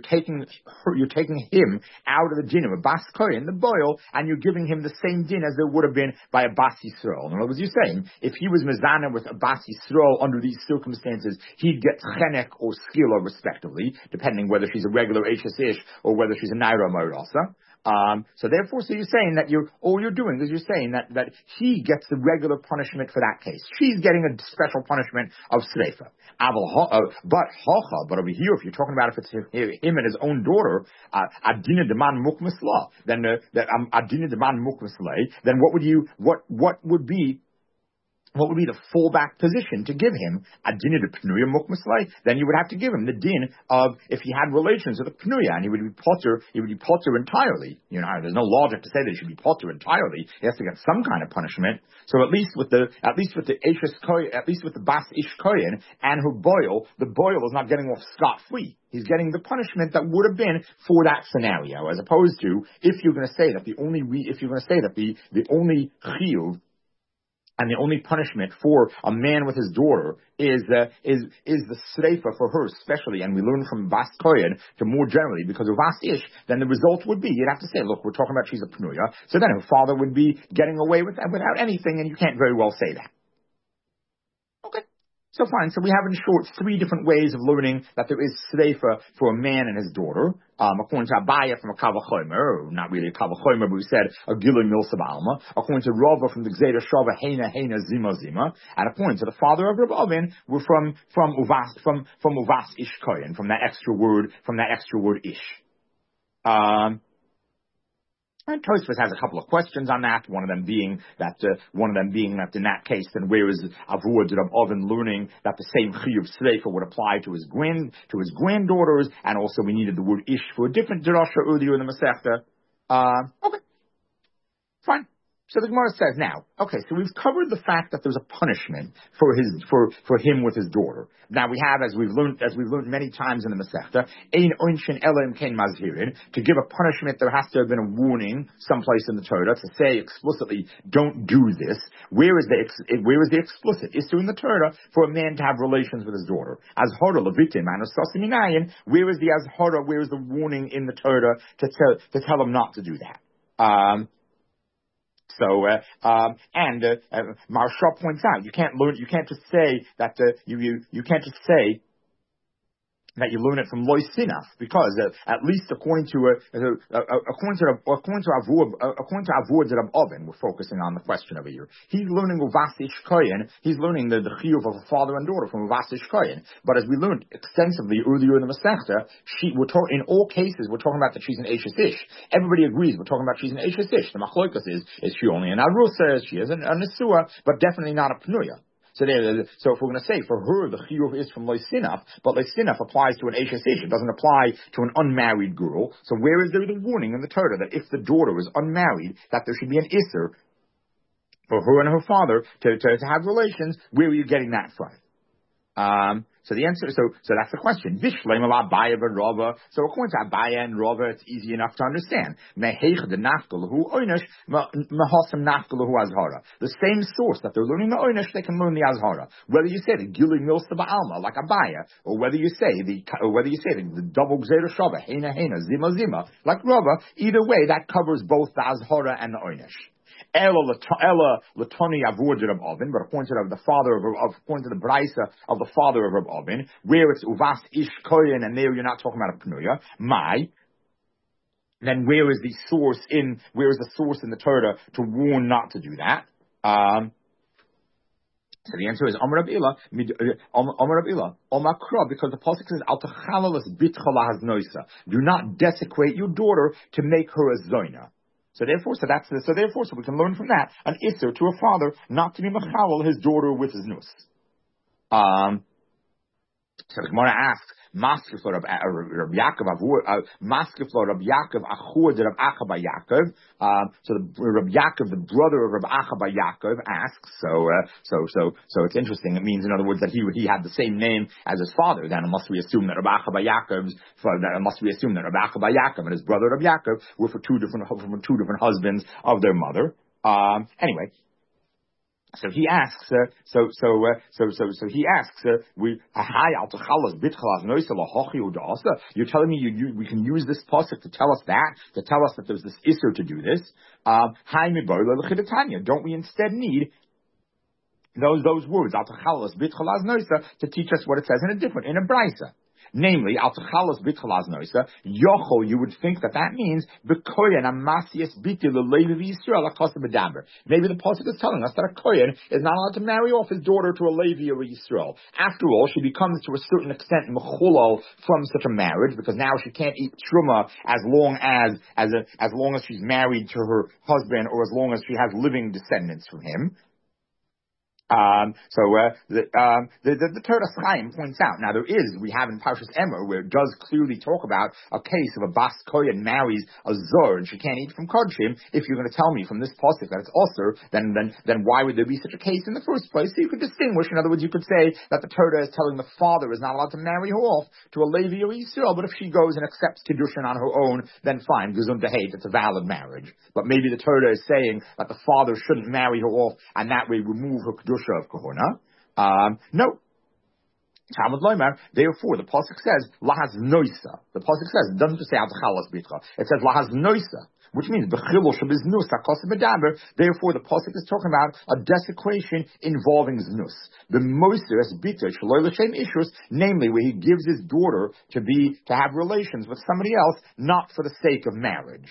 him out of the din of a bas kohen, the boil, and you're giving him the same din as there would have been by a bas Yisrael. In other words, you're saying if he was mizana with a bas Yisrael under these circumstances, he'd get chenek or skila respectively, depending whether she's a regular HSish or whether she's a naira marasa. So you're saying that all you're doing is you're saying that he gets the regular punishment for that case. She's getting a special punishment of sreifa. But over here, if you're talking about if it's him and his own daughter, adina deman mukmisla, then adina deman mukmislay, then what would be what would be the fallback position to give him a din of pnuya mukmaslay? Then you would have to give him the din of if he had relations with a pnuya, and he would be potter entirely. You know, there's no logic to say that he should be potter entirely. He has to get some kind of punishment. So at least with the Eishes Kohen, at least with the Bas Ish Kohen and her boil, the boil is not getting off scot free. He's getting the punishment that would have been for that scenario, as opposed to if you're going to say that the only chiyuv and the only punishment for a man with his daughter is the sreifa for her especially, and we learn from Bas Kohen to more generally, because of Vas Ish, then the result would be, you'd have to say, look, we're talking about she's a pnuya, so then her father would be getting away with that without anything, and you can't very well say that. Okay. So fine, so we have in short 3 different ways of learning that there is sreifa for a man and his daughter. According to Abaya from a Kavachomer, or not really a Kavachomer, but we said a Gilui Milsa Ba'alma. According to Rava from the Gzeira Shava, Heina Zima Zima. And according to the father of Reb Avin, we're from Uvas Ish Kohen, from that extra word Ish. And Tosfos has a couple of questions on that. One of them being that in that case, then where is Avur Reb Avin learning that the same chiyuv sreifa would apply to his granddaughters, and also we needed the word ish for a different drasha earlier in the Masechta. Okay, fine. So the Gemara says now, okay, so we've covered the fact that there's a punishment for him with his daughter. Now we have, as we've learned many times in the Masechta, ein oinshin elam kein mazhirin. To give a punishment, there has to have been a warning someplace in the Torah to say explicitly, don't do this. Where is the explicit? Is in the Torah for a man to have relations with his daughter. Azhara levitim anasasim inayin. Where is the azhara? Where is the warning in the Torah to tell him not to do that? Maharsha points out you can't just say that you can't just say that you learn it from Lois Sinaf, because at least according to Avur Reb Avin, we're focusing on the question over here. He's learning Uvas Ish Kohen. He's learning the chiyuv of a father and daughter from Uvas Ish Kohen. But as we learned extensively earlier in the Masechta, in all cases we're talking about that she's an Eishes Ish. Everybody agrees we're talking about she's an Eishes Ish. The machlokas is she only an Arusa? She is a Nesua, but definitely not a Pnuya. So if we're going to say for her the chiyuv is from Lois Sinaf, but Lois Sinaf applies to an Eishes Ish, it doesn't apply to an unmarried girl. So where is there the warning in the Torah that if the daughter is unmarried, that there should be an Isser for her and her father to have relations? Where are you getting that from? So the answer, so that's the question. Vishleim ala Abaya v'Rava. So according to Abaya and Rava, it's easy enough to understand. Meheich the nafkalahu oynish, mehosam nafkalahu azhara. The same source that they're learning the oynish, they can learn the azhara. Whether you say the Gilui Milsa Ba'alma like Abaya, or whether you say the double Gzeira Shava, Heina Zima Zima like Rava, either way that covers both the azhara and the oynish. Ella Latoni Avur Reb Avin, but according to the Braisa of the father of Reb Avin, where it's Uvas Ish Kohen, and there you're not talking about a Pnuya, then where is the source in the Torah to warn not to do that? So the answer is Amar Rab Ila, because the pasuk says Al Techalalas Bitcha Lahaznoisa. Do not desecrate your daughter to make her a zoina. So we can learn from that an isser to a father not to be machawal his daughter with his nus. So the Gemara asks, Maskeflo Rab Yaakov Achur de Rab Acha bar Yaakov. So the Rab Yaakov, the brother of Rab Acha bar Yaakov, asks. So it's interesting. It means, in other words, that he had the same name as his father. Then must we assume that Rab Acha bar Yaakov and his brother Rab Yaakov were from two different husbands of their mother. Anyway. So he asks. You're telling me we can use this pasuk to tell us that there's this isser to do this. Don't we instead need those words to teach us what it says in a brisa? Namely, al techalos bitchalas noisa, yochol, you would think that means b'koyen amasias biti l'levi Yisrael akosa b'daber. Maybe the pasuk is telling us that a koyen is not allowed to marry off his daughter to a Levi or a Yisrael. After all, she becomes to a certain extent mechulal from such a marriage, because now she can't eat truma as long as she's married to her husband, or as long as she has living descendants from him. The Torah Chaim points out, now we have in Parshas Emor, where it does clearly talk about a case of a Bas Kohen marries a Zor and she can't eat from Kodshim. If you're going to tell me from this pasuk that it's Osir, then why would there be such a case in the first place? So you could distinguish. In other words, you could say that the Torah is telling the father is not allowed to marry her off to a Levi or Yisrael, but if she goes and accepts Kiddushin on her own, then fine, Gesund Dehave, it's a valid marriage. But maybe the Torah is saying that the father shouldn't marry her off and that way remove her Kedusha of Kahuna. No. Talmud Loimer, therefore, the pasuk says, Lahaz Noisa. The pasuk says, it doesn't just say, Al-Chalas Bitcha. It says, Lahaz Noisa, which means, therefore, the pasuk is talking about a desecration involving Znus. The Moser as Bita, Shaloi L'Shem Ishus, namely, where he gives his daughter to have relations with somebody else, not for the sake of marriage.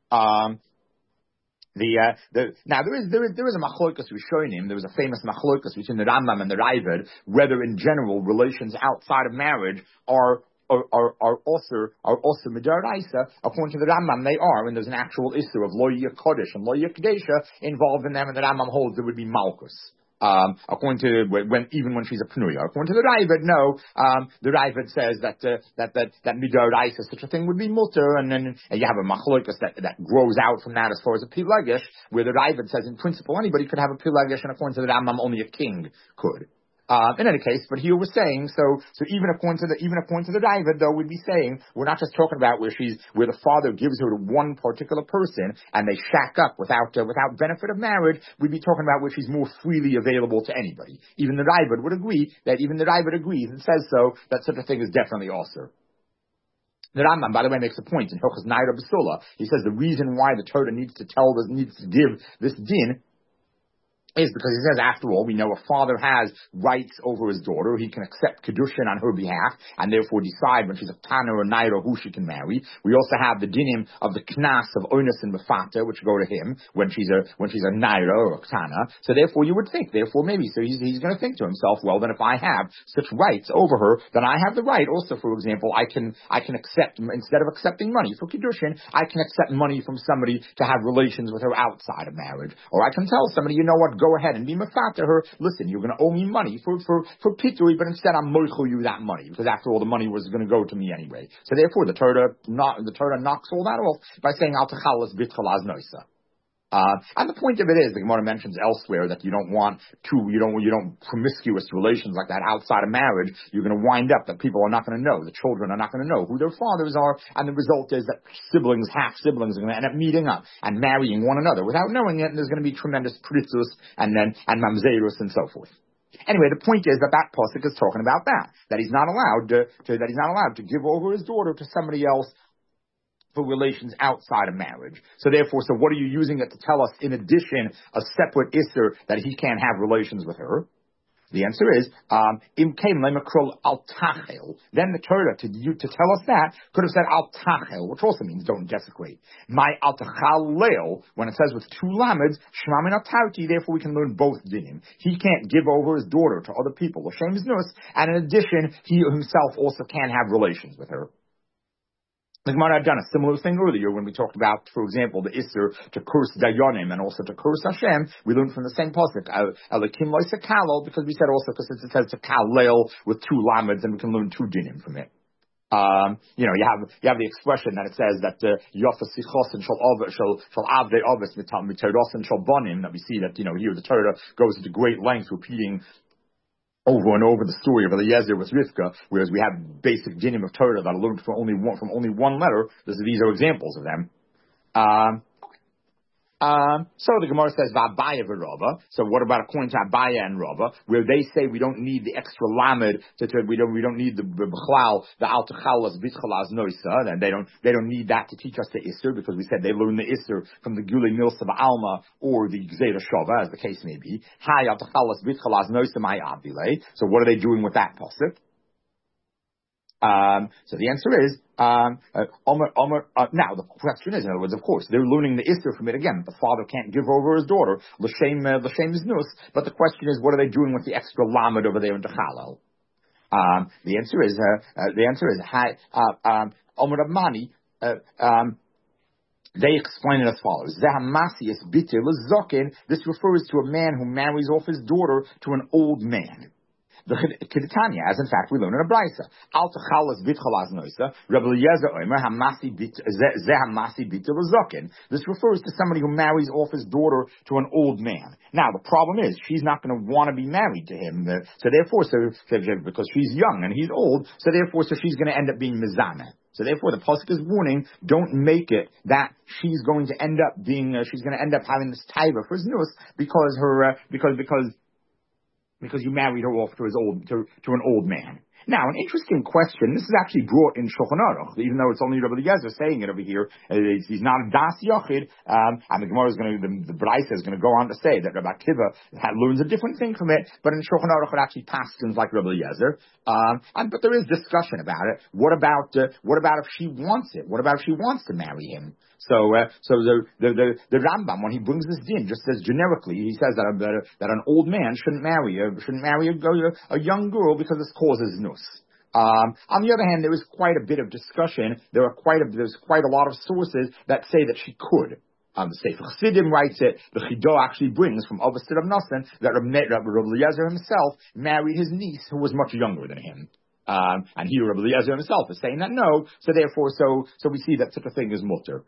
Now there is a machlokas rishonim. There was a famous machlokas between the Rambam and the Raavad whether in general relations outside of marriage are also midaraisa. According to the Rambam, they are, and there's an actual issue of lo kodesh and lo kadesha involved in them, and the Rambam holds there would be malchus. According to even when she's a pnuya. According to the Raavad, no. The Raavad says that midoraisa, such a thing would be mutter, and then you have a machlokas that grows out from that as far as a pilagish, where the Raavad says in principle anybody could have a pilagish, and according to the Rambam only a king could. In any case, but here we're saying, so even according to the Raavad, though, we'd be saying, we're not just talking about where the father gives her to one particular person and they shack up without benefit of marriage, we'd be talking about where she's more freely available to anybody. Even the Raavad would agree and says so, that such a thing is definitely also. The Rambam, by the way, makes a point in Hilchos Naira Basula. He says the reason why the Torah needs to give this din is because he says, after all, we know a father has rights over his daughter. He can accept Kedushin on her behalf and therefore decide when she's a Tana or a Naira who she can marry. We also have the dinim of the Knas of Onis and Mefata, which go to him when she's a Naira or a Tana. So therefore you would think, maybe, so he's going to think to himself, well, then if I have such rights over her, then I have the right also, for example, I can accept, instead of accepting money for Kedushin, I can accept money from somebody to have relations with her outside of marriage. Or I can tell somebody, you know what, go ahead and be mafata her. Listen, you're going to owe me money for pitui, but instead I'm moichel you that money because after all, the money was going to go to me anyway. So therefore, the Torah knocks all that off by saying al techalas bitchalaz noisa. And the point of it is, the Gemara mentions elsewhere that you don't promiscuous relations like that outside of marriage. You're going to wind up that people are not going to know, the children are not going to know who their fathers are, and the result is that half siblings are going to end up meeting up and marrying one another without knowing it, and there's going to be tremendous pritzus and mamzerus and so forth. Anyway, the point is that pasuk is talking about that he's not allowed to give over his daughter to somebody else for relations outside of marriage. So therefore, what are you using it to tell us in addition a separate isser that he can't have relations with her? The answer is, im kaim lemakrol al tachel. Then the Torah to tell us that could have said al tachel, which also means don't desecrate. My al tachalel, when it says with two lameds, shmamin al tauti, therefore we can learn both dinim. He can't give over his daughter to other people, l'shem znus, and in addition, he himself also can't have relations with her. The Gemara had done a similar thing earlier when we talked about, for example, the Isser to curse Dayanim and also to curse Hashem. We learned from the same pasuk, Elakim loisa kalel, because we said also, because it says to kalel with two lameds, and we can learn two dinim from it. You have the expression that it says that Yofa Sichosin shall avdei ovis mitarosin shall bonim, that we see that, here the Torah goes into great length repeating over and over the story of Eliezer with Rivka, whereas we have basic dinim of Torah that are learned from only one letter. These are examples of them. So the Gemara says V'Abaya v'Rava. So what about according to Abaya and Rava, where they say we don't need the extra lamed we don't need the b'chlal, the al techalas b'chalaz noisa, and they don't need that to teach us the Isser, because we said they learn the Isser from the Gulei Milsa Alma or the Gzeira Shava, as the case may be. Hi al techalas b'chalaz noisa my avile. So what are they doing with that pasuk? So the answer is, now the question is, in other words, of course, they're learning the Isser from it again. The father can't give over his daughter, l'shem znus, but the question is, what are they doing with the extra lamed over there in Techalel? The answer is, Omer Abmani, They explain it as follows. This refers to a man who marries off his daughter to an old man. The Keditanya, as in fact we learn in a brisa. Al techalas bitchalas noisa. Rabbi Eliezer Omer hamasi bit ze hamasi bitul zokin. This refers to somebody who marries off his daughter to an old man. Now the problem is she's not going to want to be married to him. So therefore, because she's young and he's old, so therefore, she's going to end up being mizana. So therefore, the pasuk is warning: don't make it that she's going to end up being, she's going to end up having this taiva for znus because her because you married her off to an old man. Now, an interesting question. This is actually brought in Shulchan Aruch, even though it's only Rabbi Eliezer saying it over here. He's not a das yochid, and the Gemara is going to, the Braisa is going to go on to say that Rabbi Akiva learns a different thing from it. But in Shulchan Aruch, it actually paskins like Rabbi Eliezer. But there is discussion about it. What about if she wants it? What about if she wants to marry him? So the Rambam, when he brings this din, just says generically, he says that an old man shouldn't marry a young girl because this causes nus. On the other hand, there is quite a bit of discussion. There's quite a lot of sources that say that she could. The Sefer Chassidim writes it. The Chido actually brings from Avosted of Nasan that Rabbi Eliezer himself married his niece who was much younger than him. And here Rabbi Eliezer himself is saying that no. So therefore, so we see that such a thing is mutter.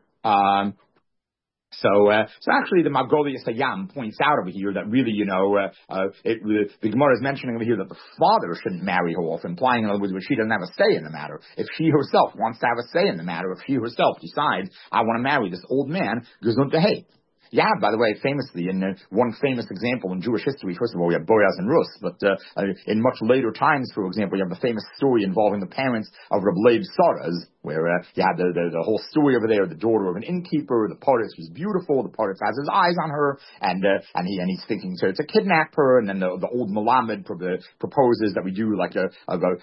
So actually, the Margolius Hayam points out over here that really, the Gemara is mentioning over here that the father shouldn't marry her off, implying in other words, she doesn't have a say in the matter. If she herself wants to have a say in the matter, if she herself decides, I want to marry this old man, gesund hey. Yeah, by the way, famously, in one famous example in Jewish history, first of all, we have Boaz and Rus, but in much later times, for example, you have the famous story involving the parents of Reb Leib Saras, where you had the whole story over there, the daughter of an innkeeper, the Pardes was beautiful, the Pardes has his eyes on her, and he's thinking to kidnap her, and then the old Malamed proposes that we do like a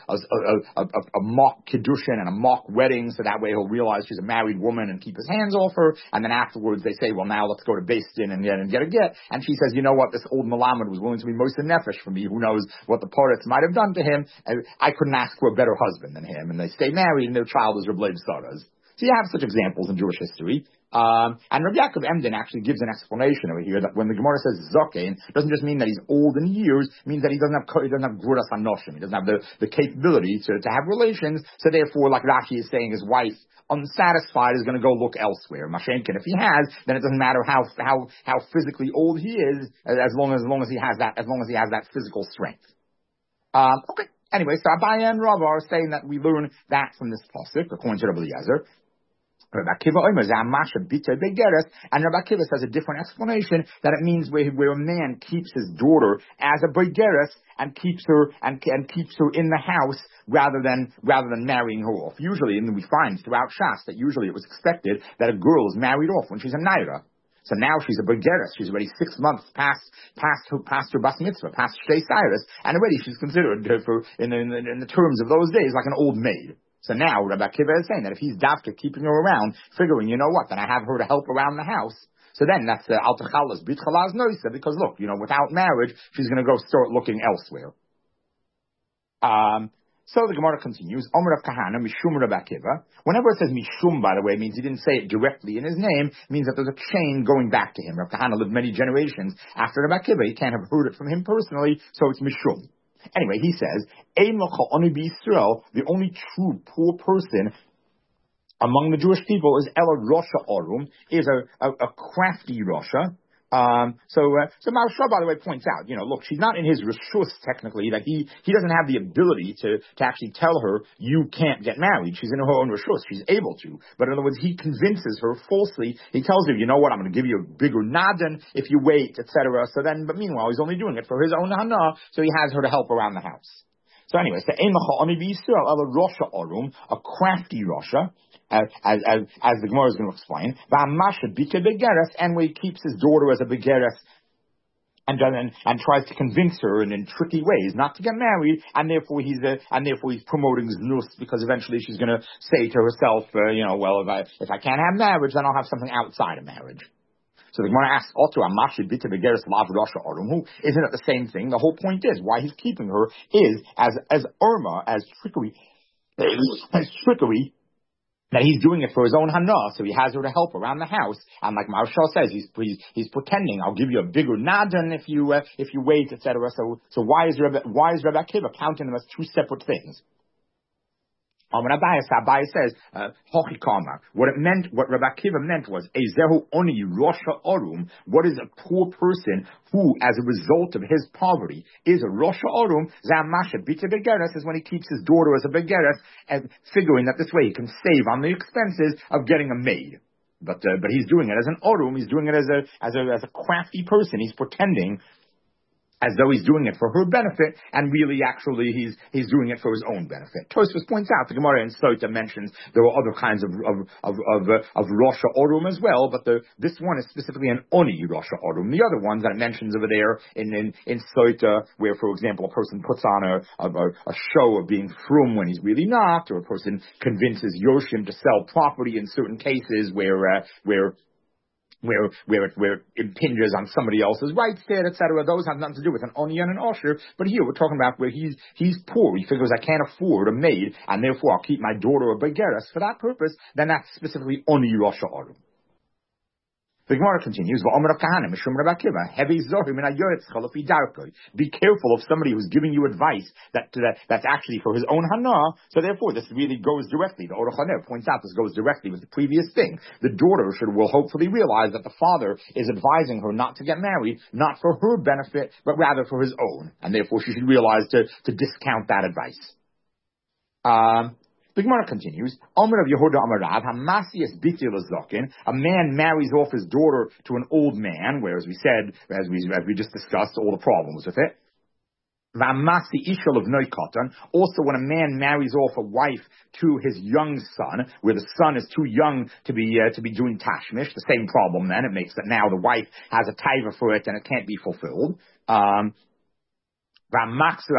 mock kiddushin and a mock wedding, so that way he'll realize she's a married woman and keep his hands off her, and then afterwards they say, well, now let's go to Beis Din and get a get, and she says, you know what, this old Malamed was willing to be Moser Nefesh for me, who knows what the Pardes might have done to him, I couldn't ask for a better husband than him, and they stay married, and their child is Reb Leib Saras. So you have such examples in Jewish history. And Rabbi Yaakov Emden actually gives an explanation over here that when the Gemara says Zokein, it doesn't just mean that he's old in years, it means that he doesn't have Grudas Hanoshim. He doesn't have the capability to have relations. So therefore, like Rashi is saying, his wife, unsatisfied, is going to go look elsewhere. Mashenkin, if he has, then it doesn't matter how physically old he is, as long as he has that physical strength. Okay. Anyway, so Abaye and Rava are saying that we learn that from this pasuk, according to Rabbi Eliezer. Rabbi Akiva Omer Zamasha Bita Begeres, and Rabbi Akiva says a different explanation that it means where a man keeps his daughter as a Begeres and keeps her keeps her in the house rather than marrying her off. Usually, and we find throughout Shas that usually it was expected that a girl is married off when she's a Naira. So now she's a Begeres. She's already 6 months past her Bas Mitzvah, past Shtei Cyrus, and already she's considered in the terms of those days like an old maid. So now Rabbi Akiva is saying that if he's dafka keeping her around, figuring, you know what, then I have her to help around the house. So then that's the al techalas bit chalaz noisa, because look, without marriage, she's going to go start looking elsewhere. So the Gemara continues, Omer of Kahana, Mishum Rabbi Akiva. Whenever it says Mishum, by the way, it means he didn't say it directly in his name, it means that there's a chain going back to him. Rabbi Kahana lived many generations after Rabbi Akiva. He can't have heard it from him personally, so it's Mishum. Anyway, he says, Ein L'cha Oni B'Yisrael, the only true poor person among the Jewish people is Ela Rosha Arum, is a crafty Rosha. So Maharsha, by the way, points out, look, she's not in his reshus technically, that he doesn't have the ability to actually tell her, you can't get married. She's in her own reshus. She's able to. But in other words, he convinces her falsely. He tells her, you know what, I'm going to give you a bigger nadan if you wait, etc. But meanwhile, he's only doing it for his own hana, so he has her to help around the house. So anyway, so Ein L'cha Oni B'Yisrael Ela Rosha Arum, a crafty Rosha, as the Gemara is going to explain, V'amasha Bita Begeres, and where he keeps his daughter as a Begeres, and tries to convince her in tricky ways not to get married, and therefore he's promoting znus, because eventually she's going to say to herself, well, if I can't have marriage, then I'll have something outside of marriage. So the Gemara asks, also, Amashi Bita Begeres Lav Rasha Arum, isn't it the same thing? The whole point is, why he's keeping her is as trickery, that he's doing it for his own hana, so he has her to help around the house. And like Marshall says, he's pretending, I'll give you a bigger nadan if you wait, etc. So why is Rebbe Akiva counting them as two separate things? When Abaye says, Hochi Kamar, what Rabbi Akiva meant was, Ezehu Oni Rosha Orum, what is a poor person who, as a result of his poverty, is a Rosha Orum, Zamasha Bita Begeres, is when he keeps his daughter as a Begeres, and figuring that this way he can save on the expenses of getting a maid. But he's doing it as an Orum, he's doing it as a crafty person, he's pretending as though he's doing it for her benefit, and really, actually, he's doing it for his own benefit. Tosfos points out, the Gemara in Sota mentions there were other kinds of Rosha Orum as well, but this one is specifically an Oni Rosha Orum. The other ones that it mentions over there in Sota, where, for example, a person puts on a show of being frum when he's really not, or a person convinces Yoshim to sell property in certain cases where it impinges on somebody else's rights there, etc. Those have nothing to do with an Oni and an Osher. But here we're talking about where he's poor. He figures I can't afford a maid, and therefore I'll keep my daughter a begeres for that purpose. Then that's specifically Oni Rosha Orum. The Gemara continues, be careful of somebody who's giving you advice that's actually for his own hana. So therefore, this really goes directly. The Orach Haner points out this goes directly with the previous thing. The daughter will hopefully realize that the father is advising her not to get married, not for her benefit, but rather for his own. And therefore, she should realize to discount that advice. The Gemara continues, Omer of Yehuda Amarav, Hamasias Bitil Azokin, a man marries off his daughter to an old man, where, as we said, as we just discussed, all the problems with it. Vamasi Ishal of Noikotan, also when a man marries off a wife to his young son, where the son is too young to be doing tashmish, the same problem then, it makes that now the wife has a taiva for it and it can't be fulfilled. Ramaxer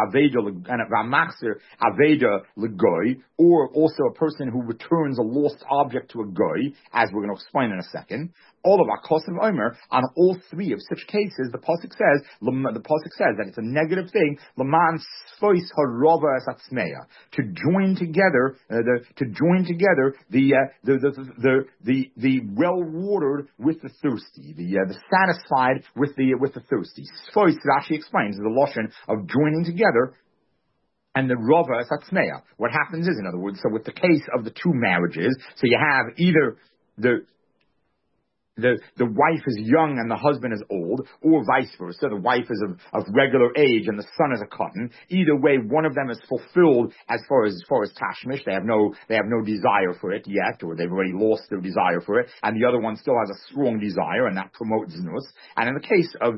Aveda Legoy, or also a person who returns a lost object to a goy, as we're going to explain in a second. All of our Kosev Omer, on all three of such cases, the pasuk says that it's a negative thing. Laman Sfois Harova Esatzmeya, to join together the well watered with the thirsty, the satisfied with the thirsty. Sfois, Rashi explains, is the lotion of joining together. And the Rova Esatzmeya. What happens is, in other words, so with the case of the two marriages, so you have either the wife is young and the husband is old, or vice versa. The wife is of regular age and the son is a cotton. Either way, one of them is fulfilled as far as tashmish. They have no desire for it yet, or they've already lost their desire for it, and the other one still has a strong desire, and that promotes znus. And in the case of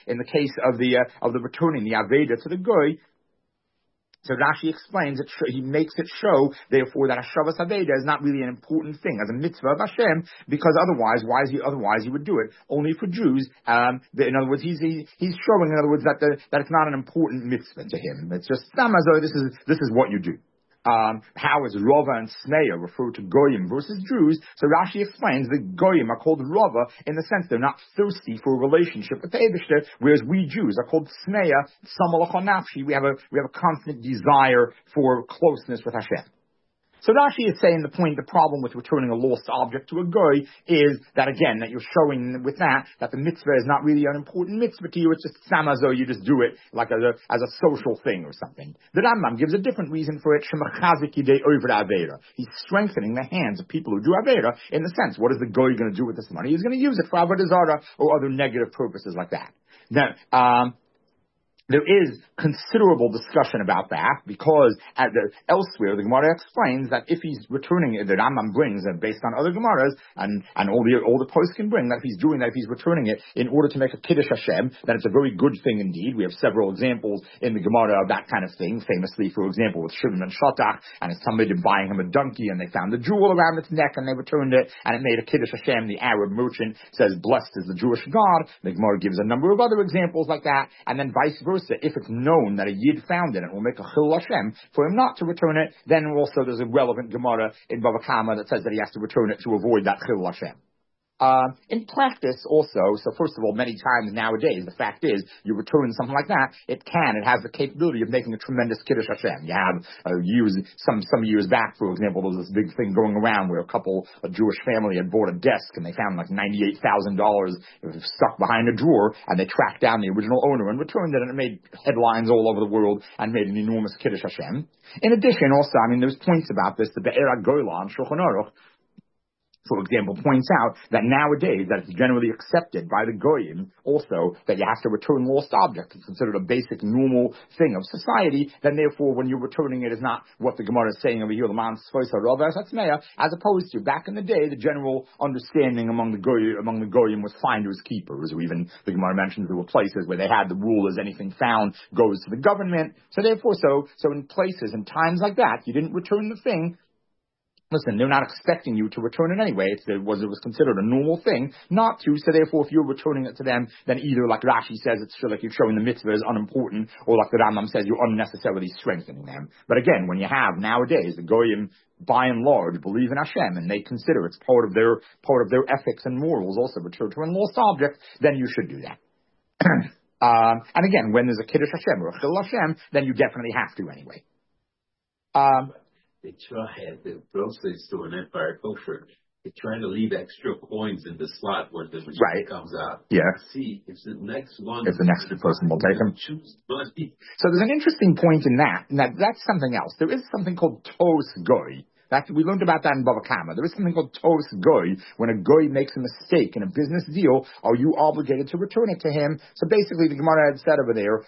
the returning the aveda to the goy, so Rashi explains it. He makes it show, therefore, that Hashavas Aveda is not really an important thing as a mitzvah of Hashem, because otherwise he would do it only for Jews. In other words, he's showing, in other words, that it's not an important mitzvah to him. It's just Samazo. This is what you do. How is Rava and Sneya referred to Goyim versus Jews? So Rashi explains that Goyim are called Rava in the sense they're not thirsty for a relationship with the Eibishter, whereas we Jews are called Sneya, Samalach Nafshi. We have a constant desire for closeness with Hashem. So Rashi is saying the problem with returning a lost object to a goy is that, again, that you're showing with that the mitzvah is not really an important mitzvah to you. It's just samazo, you just do it like as a social thing or something. The Rambam gives a different reason for it. He's strengthening the hands of people who do avera in the sense, what is the goy going to do with this money? He's going to use it for avodah zarah or other negative purposes like that. Now, there is considerable discussion about that because elsewhere the Gemara explains that if he's returning it, the Rambam brings it based on other Gemaras and all the posts can bring that if he's doing that, if he's returning it in order to make a Kiddush Hashem, then it's a very good thing indeed. We have several examples in the Gemara of that kind of thing. Famously, for example, with Shimon and Shatach, and it's somebody buying him a donkey and they found the jewel around its neck and they returned it and it made a Kiddush Hashem. The Arab merchant says, "Blessed is the Jewish God." The Gemara gives a number of other examples like that, and then vice versa. If it's known that a Yid found it and will make a Chil Hashem for him not to return it, then also there's a relevant Gemara in Bava Kama that says that he has to return it to avoid that Chil Hashem. In practice also, so first of all, many times nowadays, the fact is, you return something like that, it has the capability of making a tremendous Kiddush Hashem. You have some years back, for example, there was this big thing going around where a Jewish family had bought a desk and they found like $98,000 stuck behind a drawer, and they tracked down the original owner and returned it, and it made headlines all over the world and made an enormous Kiddush Hashem. In addition, also, there's points about this, the Be'er HaGolah on Shulchan Aruch, for example, points out that nowadays that it's generally accepted by the Goyim also that you have to return lost objects. It's considered a basic normal thing of society. Then therefore, when you're returning it is not what the Gemara is saying over here, as opposed to back in the day, the general understanding among the Goyim was finders keepers, or even the Gemara mentions there were places where they had the rule as anything found goes to the government. So therefore, so in places and times like that, you didn't return the thing. Listen, they're not expecting you to return it anyway. It was considered a normal thing not to. So therefore, if you're returning it to them, then either, like Rashi says, it's like you're showing the mitzvah is unimportant, or like the Rambam says, you're unnecessarily strengthening them. But again, when you have nowadays the Goyim, by and large, believe in Hashem, and they consider it's part of their ethics and morals also return to a lost object, then you should do that. And again, when there's a Kiddush Hashem or a Chil Hashem, then you definitely have to anyway. They try at the grocery store in Empire Kosher. They're trying to leave extra coins in the slot when the machine comes out. Yeah. See if the next one. If the next person will take them. Choose money. So there's an interesting point in that, and that's something else. There is something called Tos Goy. We learned about that in Bava Kama. There is something called Tos Goy. When a Goy makes a mistake in a business deal, are you obligated to return it to him? So basically, the Gemara had said over there,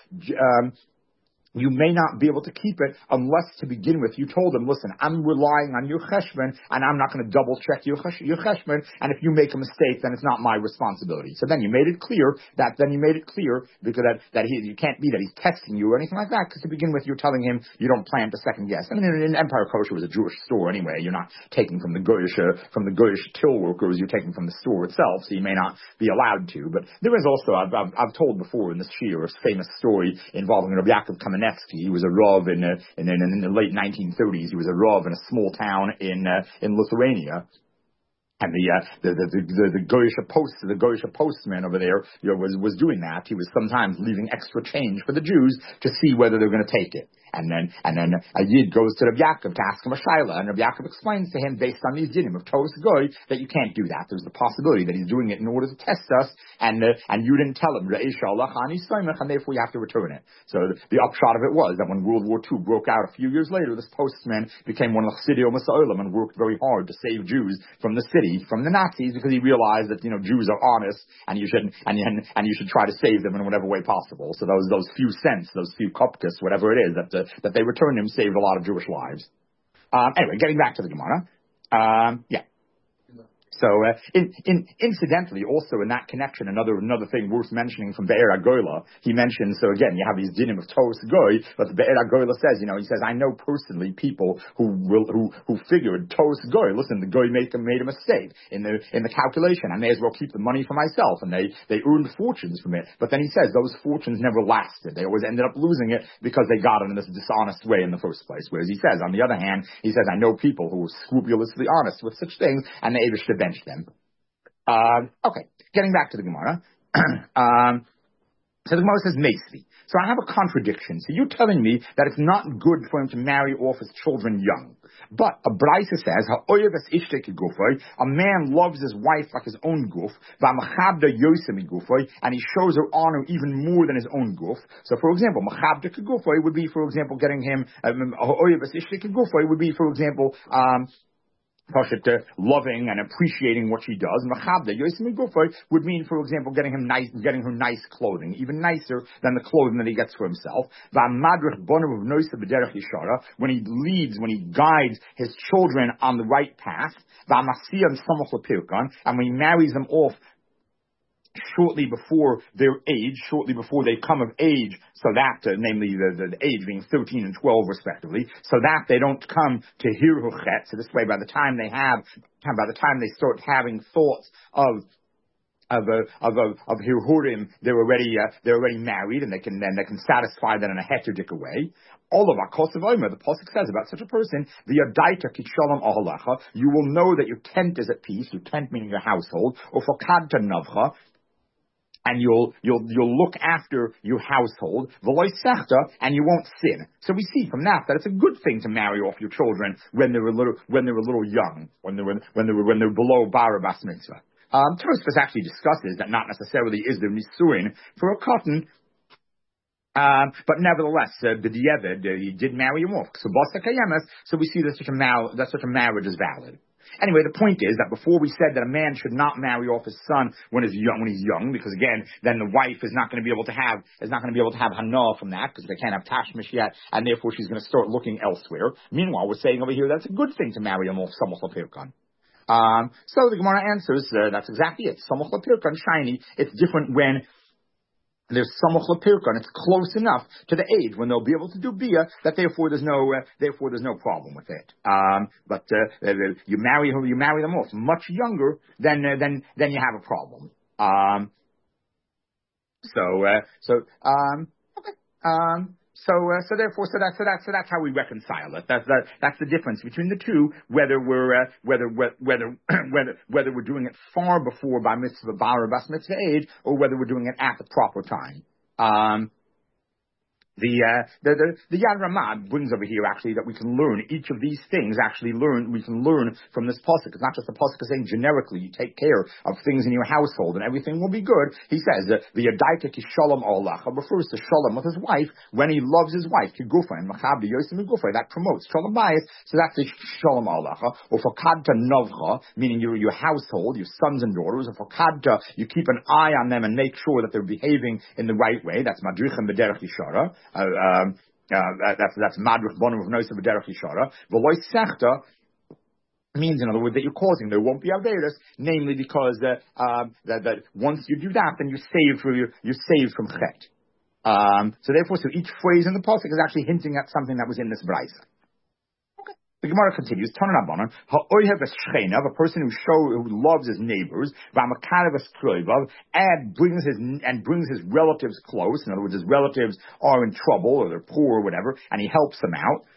you may not be able to keep it unless, to begin with, you told them, listen, I'm relying on your cheshbon, and I'm not going to double check your cheshbon, and if you make a mistake, then it's not my responsibility. So then you made it clear because you can't be that he's testing you or anything like that, because to begin with, you're telling him you don't plan to second guess. I mean, in Empire Kosher was a Jewish store anyway. You're not taking from the Goyish till workers, you're taking from the store itself, so you may not be allowed to. But there is also, I've told before in this shir, a famous story involving Rabbi Yaakov Kamenetsky. He was a Rav in the late 1930s. He was a Rav in a small town in Lithuania. And the Goyish postman over there, was doing that. He was sometimes leaving extra change for the Jews to see whether they're going to take it. And then a Yid goes to Rabbi Yaakov to ask him a shaila, and Rabbi Yaakov explains to him, based on these dinim of Tos Goy, that you can't do that. There's the possibility that he's doing it in order to test us, and you didn't tell him, and therefore you have to return it. So the upshot of it was that when World War II broke out a few years later, this postman became one of the Chassidim Masa'olim and worked very hard to save Jews from the city, from the Nazis, because he realized that Jews are honest, and you should try to save them in whatever way possible. So those few cents, those few kopkas, whatever it is that they returned him, saved a lot of Jewish lives. Anyway, getting back to the Gemara. So, incidentally, also in that connection, another thing worth mentioning from Be'er HaGolah, he mentions, so again, you have these dinim of Tos Goy, but the Be'er HaGolah says, he says, I know personally people who figured Tos Goy, listen, the Goy made a mistake in the calculation. I may as well keep the money for myself, and they earned fortunes from it. But then he says those fortunes never lasted. They always ended up losing it because they got it in this dishonest way in the first place. Whereas he says, on the other hand, he says, I know people who were scrupulously honest with such things, and they able to bench them. Okay, getting back to the Gemara. So the Gemara says Meisvi. So I have a contradiction. So you're telling me that it's not good for him to marry off his children young. But a Braisa says, a man loves his wife like his own guf, and he shows her honor even more than his own guf. So for example, would be, for example, getting him, would be, for example, loving and appreciating what she does. Machabda Yosem Gufay would mean, for example, getting her nice clothing, even nicer than the clothing that he gets for himself. When he leads, when he guides his children on the right path, and when he marries them off shortly before their age, shortly before they come of age, so that, namely the age being 13 and 12 respectively, so that they don't come to Hiruchet. So this way, by the time they start having thoughts of of Hirhurim, they're already married, and they can satisfy that in a heterodic way. All of our Kosev Omer, the Pasuk says about such a person, the Yadaita Kishalom Ahalacha, you will know that your tent is at peace, your tent meaning your household, or Fakadta Navcha, and you'll look after your household, v'loy sechta, and you won't sin. So we see from that it's a good thing to marry off your children when they're a little young, when they're below bar bas mitzvah. Tosfos actually discusses that not necessarily is there nisuin for a cotton, but nevertheless, the Dieved, he did marry him off. So we see that such a marriage is valid. Anyway, the point is that before we said that a man should not marry off his son when he's young, because again, then the wife is not going to be able to have hana from that, because they can't have tashmish yet, and therefore she's going to start looking elsewhere. Meanwhile, we're saying over here that's a good thing to marry him off Samuch L'Pirkan. So the Gemara answers, that's exactly it. Samuch L'Pirkan, shiny. It's different when there's Samuch L'Pirkan. It's close enough to the age when they'll be able to do bia that therefore there's no problem with it. But you marry them off much younger, then you have a problem. So that's how we reconcile it. That's the difference between the two. Whether we're doing it far before bar mitzvah bar or bas mitzvah age, or whether we're doing it at the proper time. The Yad Ramah brings over here actually that we can learn each of these things. We can learn from this pasuk. It's not just the pasuk saying generically you take care of things in your household and everything will be good. He says that the Yadaita ki Shalom Olacha refers to Shalom with his wife when he loves his wife. Ki Gufa and Machabdi Yosem Gufa, that promotes Shalom Bayis. So that's the Shalom Olacha. Or for Kadta Novcha, meaning your household, your sons and daughters. Or for Kadta, you keep an eye on them and make sure that they're behaving in the right way. That's Madrichem B'derech Yishara. That's madrich bonim of noisa b'derech yishara. V'loy sechta means, in other words, that you're causing there won't be averis, namely because that once you do that, then you're saved from chet. So therefore, each phrase in the pasuk is actually hinting at something that was in this brayso. The Gemara continues, Tananabanan, ha'oyev eschenav, a person who loves his neighbors, v'amakarev estroivav, and brings his relatives close. In other words, his relatives are in trouble or they're poor or whatever, and he helps them out.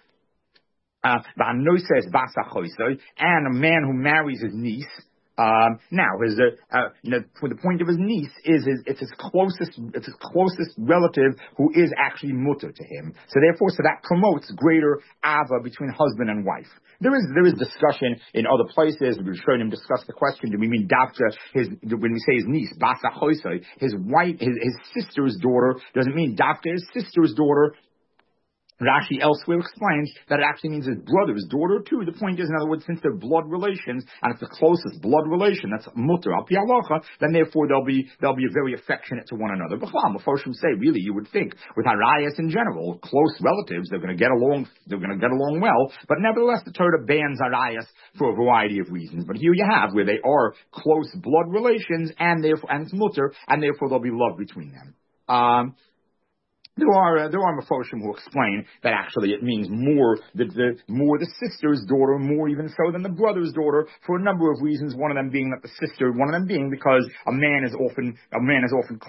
V'anoises basachoisoi, and a man who marries his niece. Now, for the point of his niece it's his closest relative who is actually mutter to him. So therefore, that promotes greater ava between husband and wife. There is discussion in other places. We've shown him discuss the question: do we mean dafka when we say his niece, basa choisai, his wife, his sister's daughter? Doesn't mean dafka his sister's daughter. Rashi elsewhere explains that it actually means his brother's daughter too. The point is, in other words, since they're blood relations, and it's the closest blood relation, that's mutter al pi halacha, then therefore they'll be very affectionate to one another. But Mephoshim say, really, you would think with harayas in general, close relatives, they're going to get along well. But nevertheless, the Torah bans harayas for a variety of reasons. But here you have where they are close blood relations, and it's mutter, and therefore there'll be love between them. There are Mephoshim who explain that actually it means more the sister's daughter, more even so than the brother's daughter, for a number of reasons. One of them being because a man is often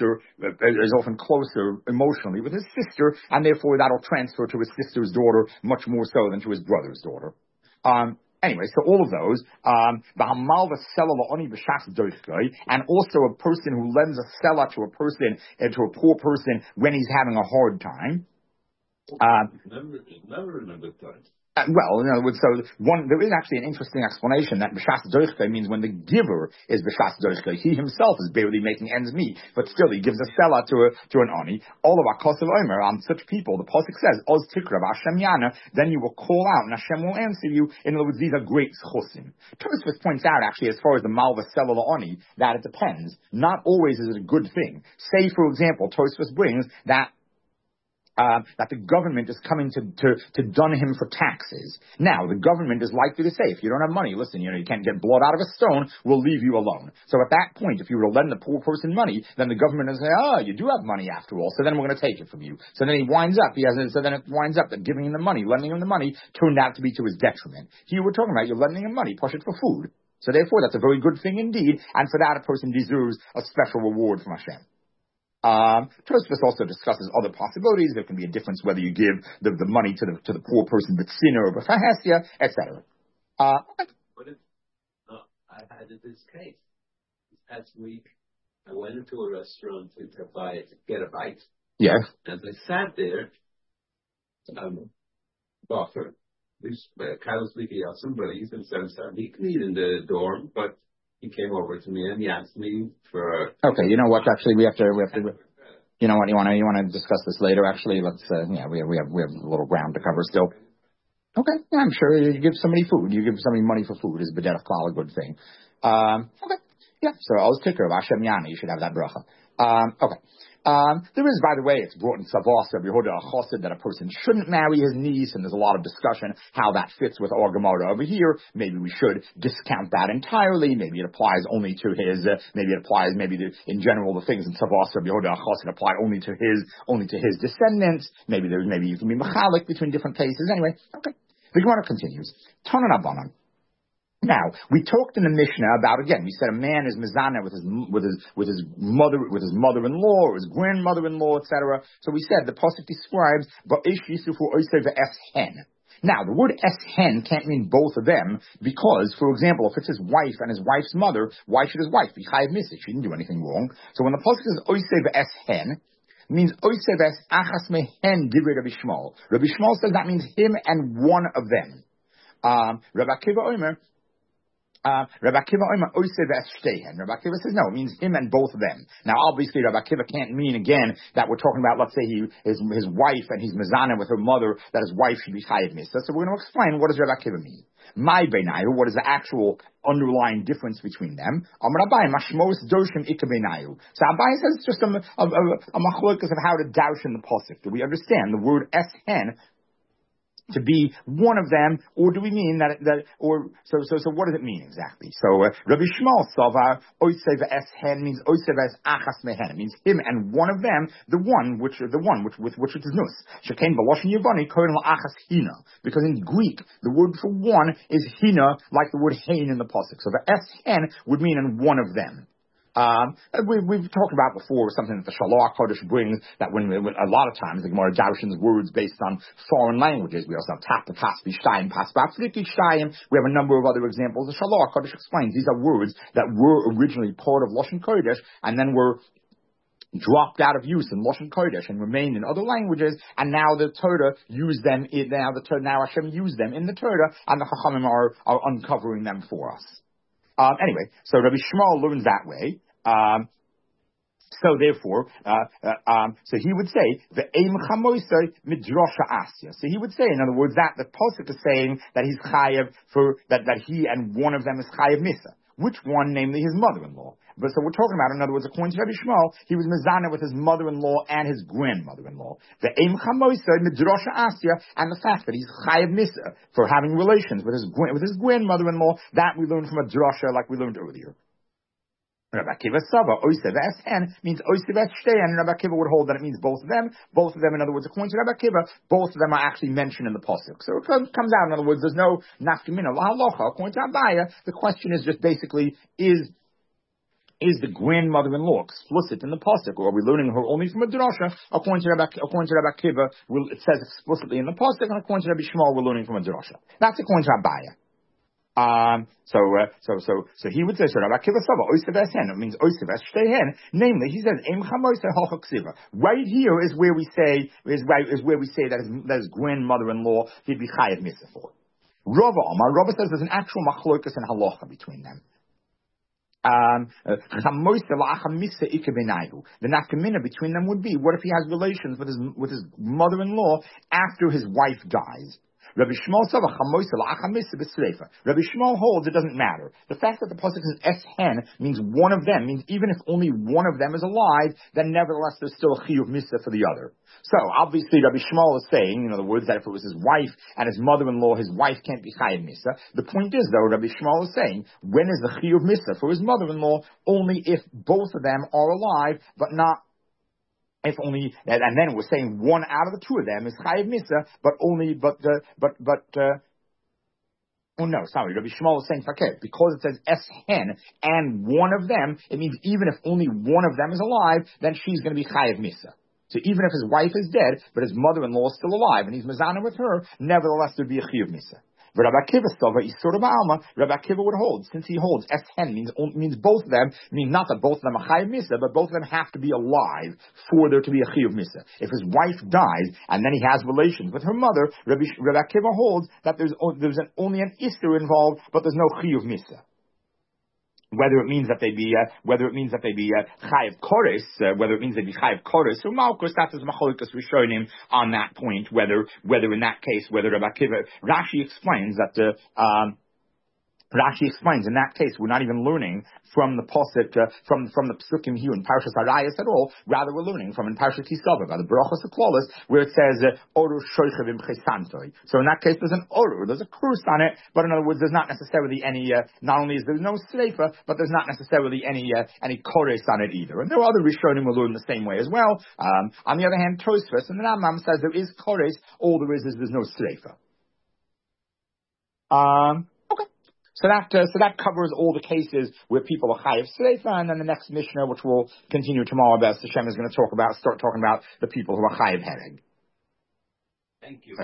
closer emotionally with his sister, and therefore that'll transfer to his sister's daughter much more so than to his brother's daughter. Anyway, so all of those, and also a person who lends a selah to a poor person when he's having a hard time. Never in a good time. Well, in other words, there is actually an interesting explanation that b'shas doichke means when the giver is b'shas doichke, he himself is barely making ends meet, but still he gives a selah to an ani. All of our kosev omer on such people, the pasuk says, "Oz tikra v'Hashem yana," then you will call out and Hashem will answer you. In other words, these are great schusim. Tosfos points out actually, as far as the malva selah la'ani, that it depends. Not always is it a good thing. Say, for example, Tosfos brings that the government is coming to dun him for taxes. Now, the government is likely to say, if you don't have money, listen, you can't get blood out of a stone, we'll leave you alone. So at that point, if you were to lend the poor person money, then the government will say, you do have money after all, so then we're going to take it from you. So then it winds up that giving him the money, lending him the money, turned out to be to his detriment. Here we're talking about you're lending him money, push it for food. So therefore, that's a very good thing indeed, and for that, a person deserves a special reward from Hashem. Tosfos also discusses other possibilities. There can be a difference whether you give the money to the poor person, but sinner or b'chahesya, etc. What if I had this case this past week? I went into a restaurant to get a bite. Yes. As I sat there, buffer. This Carlos Ligia, somebody, he's been he can eat in the dorm, but he came over to me and he asked me for. Okay, you know what? Actually, we have to. You know what? You want to discuss this later? Actually, let's. We have a little ground to cover still. Okay, yeah, I'm sure you give somebody food. You give somebody money for food is b'derech klal a good thing. Okay, yeah. So I'll take care of Hashem Yana. You should have that bracha. Okay. There is, by the way, it's brought in Savasa, Yehuda, a chassid, that a person shouldn't marry his niece, and there's a lot of discussion how that fits with our Gemara over here. Maybe we should discount that entirely. Maybe it applies only to his, in general, the things in Savasa, Yehuda, a chassid apply only to his descendants. Maybe you can be mechalik between different cases. Anyway, okay. The Gemara continues. Tanan Abanan. Now, we talked in the Mishnah about, again, we said a man is mizana with his mother-in-law, or his grandmother-in-law, etc. So we said the pasuk describes ba'ish yisufu oisei ve'eshen. Now, the word eshen can't mean both of them, because, for example, if it's his wife and his wife's mother, why should his wife be chayiv misik? She didn't do anything wrong. So when the pasuk says oisei ve'eshen, means oisei ve'achas mehen divrei Rabbi Shmuel. Rabbi Shmuel says that means him and one of them. Rabbi Akiva Omer Rabbi Akiva says no, it means him and both of them. Now, obviously, Rabbi Akiva can't mean, again, that we're talking about, let's say, his wife and he's mezana with her mother, that his wife should be chayiv misa. So we're going to explain, what does Rabbi Akiva mean? My beinayu, what is the actual underlying difference between them? Amar Abai, mashmos doshim ika beinayu. So Abai says it's just a machlokas of how to doush in the pasuk. Do we understand the word eshen to be one of them, or do we mean so what does it mean exactly? So Rabbi Shmuel Savar oisei ve'eshen means oisei ve'achas mehen. It means him and one of them, the one which it is nus. Shekain b'loshen Yevani kohen la'achas hina, because in Greek the word for one is hina, like the word hein in the pasuk. So the eshen would mean in one of them. We've talked about before something that the Shalach Kodesh brings, that when a lot of times the Gemara Darshans words based on foreign languages. We also have Tap, Kaspi, Shtayim, Paspat, Shtayim. We have a number of other examples. The Shalach Kodesh explains these are words that were originally part of Lashon Kodesh and then were dropped out of use in Lashon Kodesh and remained in other languages, and now the Torah used them. Now Hashem used them in the Torah, and the Chachamim are uncovering them for us. Anyway, so Rabbi Shmuel learns that way. So therefore, so he would say the Eim Chamoisei Midrasha Asya. So he would say, in other words, that the pasuk is saying that he's chayev for that he and one of them is chayev misa. Which one, namely his mother-in-law? But so we're talking about, in other words, according to Rabbi Shmuel, he was mezana with his mother-in-law and his grandmother-in-law. The Eim Chamoisei Midrasha Asya, and the fact that he's chayev misa for having relations with his grandmother-in-law, that we learned from a drasha like we learned earlier. Rabbi Akiva Sava, Oisei ve'eshen means Oisei ve'eshtein, and Rabbi Akiva would hold that it means both of them. Both of them, in other words, according to Rabbi Akiva, both of them are actually mentioned in the pasuk. So it comes out, in other words, there's no nafkamina lahalocha. According to Abaya, the question is just basically, is the grandmother-in-law explicit in the pasuk, or are we learning her only from a drasha? According to Rabbi Akiva, it says explicitly in the pasuk, and according to Rabbi Shmuel, we're learning from a drasha. That's according to Abaya. So he would say, so Rabbi Akiva Sava, Oisei ve'eshen, it means Oisei ve'eshtehen. Namely, he says, Eim Chamoisei halcha ksiva. Right here is where we say that his grandmother-in-law he'd be chayav misa for. Rava says there's an actual machlokas and halacha between them. The nafkamina between them would be, what if he has relations with his mother-in-law after his wife dies? Rabbi Shmuel holds it doesn't matter. The fact that the pasuk says eshen means one of them, means even if only one of them is alive, then nevertheless there's still a chiyuv misa for the other. So obviously Rabbi Shmuel is saying, in other words, that if it was his wife and his mother-in-law, his wife can't be chayiv misa. The point is, though, Rabbi Shmuel is saying, when is the chiyuv misa for his mother-in-law? Only if both of them are alive, but not. If only, and then we're saying one out of the two of them is chayiv misa, but Oh no, sorry. Rabbi Shmuel is saying because it says Eshen and one of them, it means even if only one of them is alive, then she's going to be Chayav Misa. So even if his wife is dead, but his mother-in-law is still alive and he's Mizana with her, nevertheless there'd be a Chayav Misa. But Rabbi Akiva Rabbi Akiva would hold, since he holds Eshen means both of them, means not that both of them are Chayav Misa, but both of them have to be alive for there to be a Chayav Misa. If his wife dies and then he has relations with her mother, Rabbi Akiva holds that there's only an Isser involved, but there's no Chayav Misa. Whether it means that they be chayav koris, whether it means they be chayav koris or malchus, that is machlokas rishonim on that point. Whether in that case, whether Rabbi Akiva, Rashi explains that Rashi explains in that case we're not even learning from the posuk from the psukim here in Parshas Harayos at all. Rather, we're learning from in Parshas Kisava by the Brachos Haklalos where it says oru shoichavim chesantoi. So in that case, there's an oru, there's a krus on it, but in other words, there's not necessarily any. Not only is there no sleifa, but there's not necessarily any kores on it either. And there are other rishonim who learn the same way as well. On the other hand, Tosfos and the Rambam says there is kores. All there is there's no sleifa. So that covers all the cases where people are chayav sleifa, and then the next Mishnah, which we'll continue tomorrow, B'ez Hashem, is going to start talking about the people who are chayav hereg. Thank you.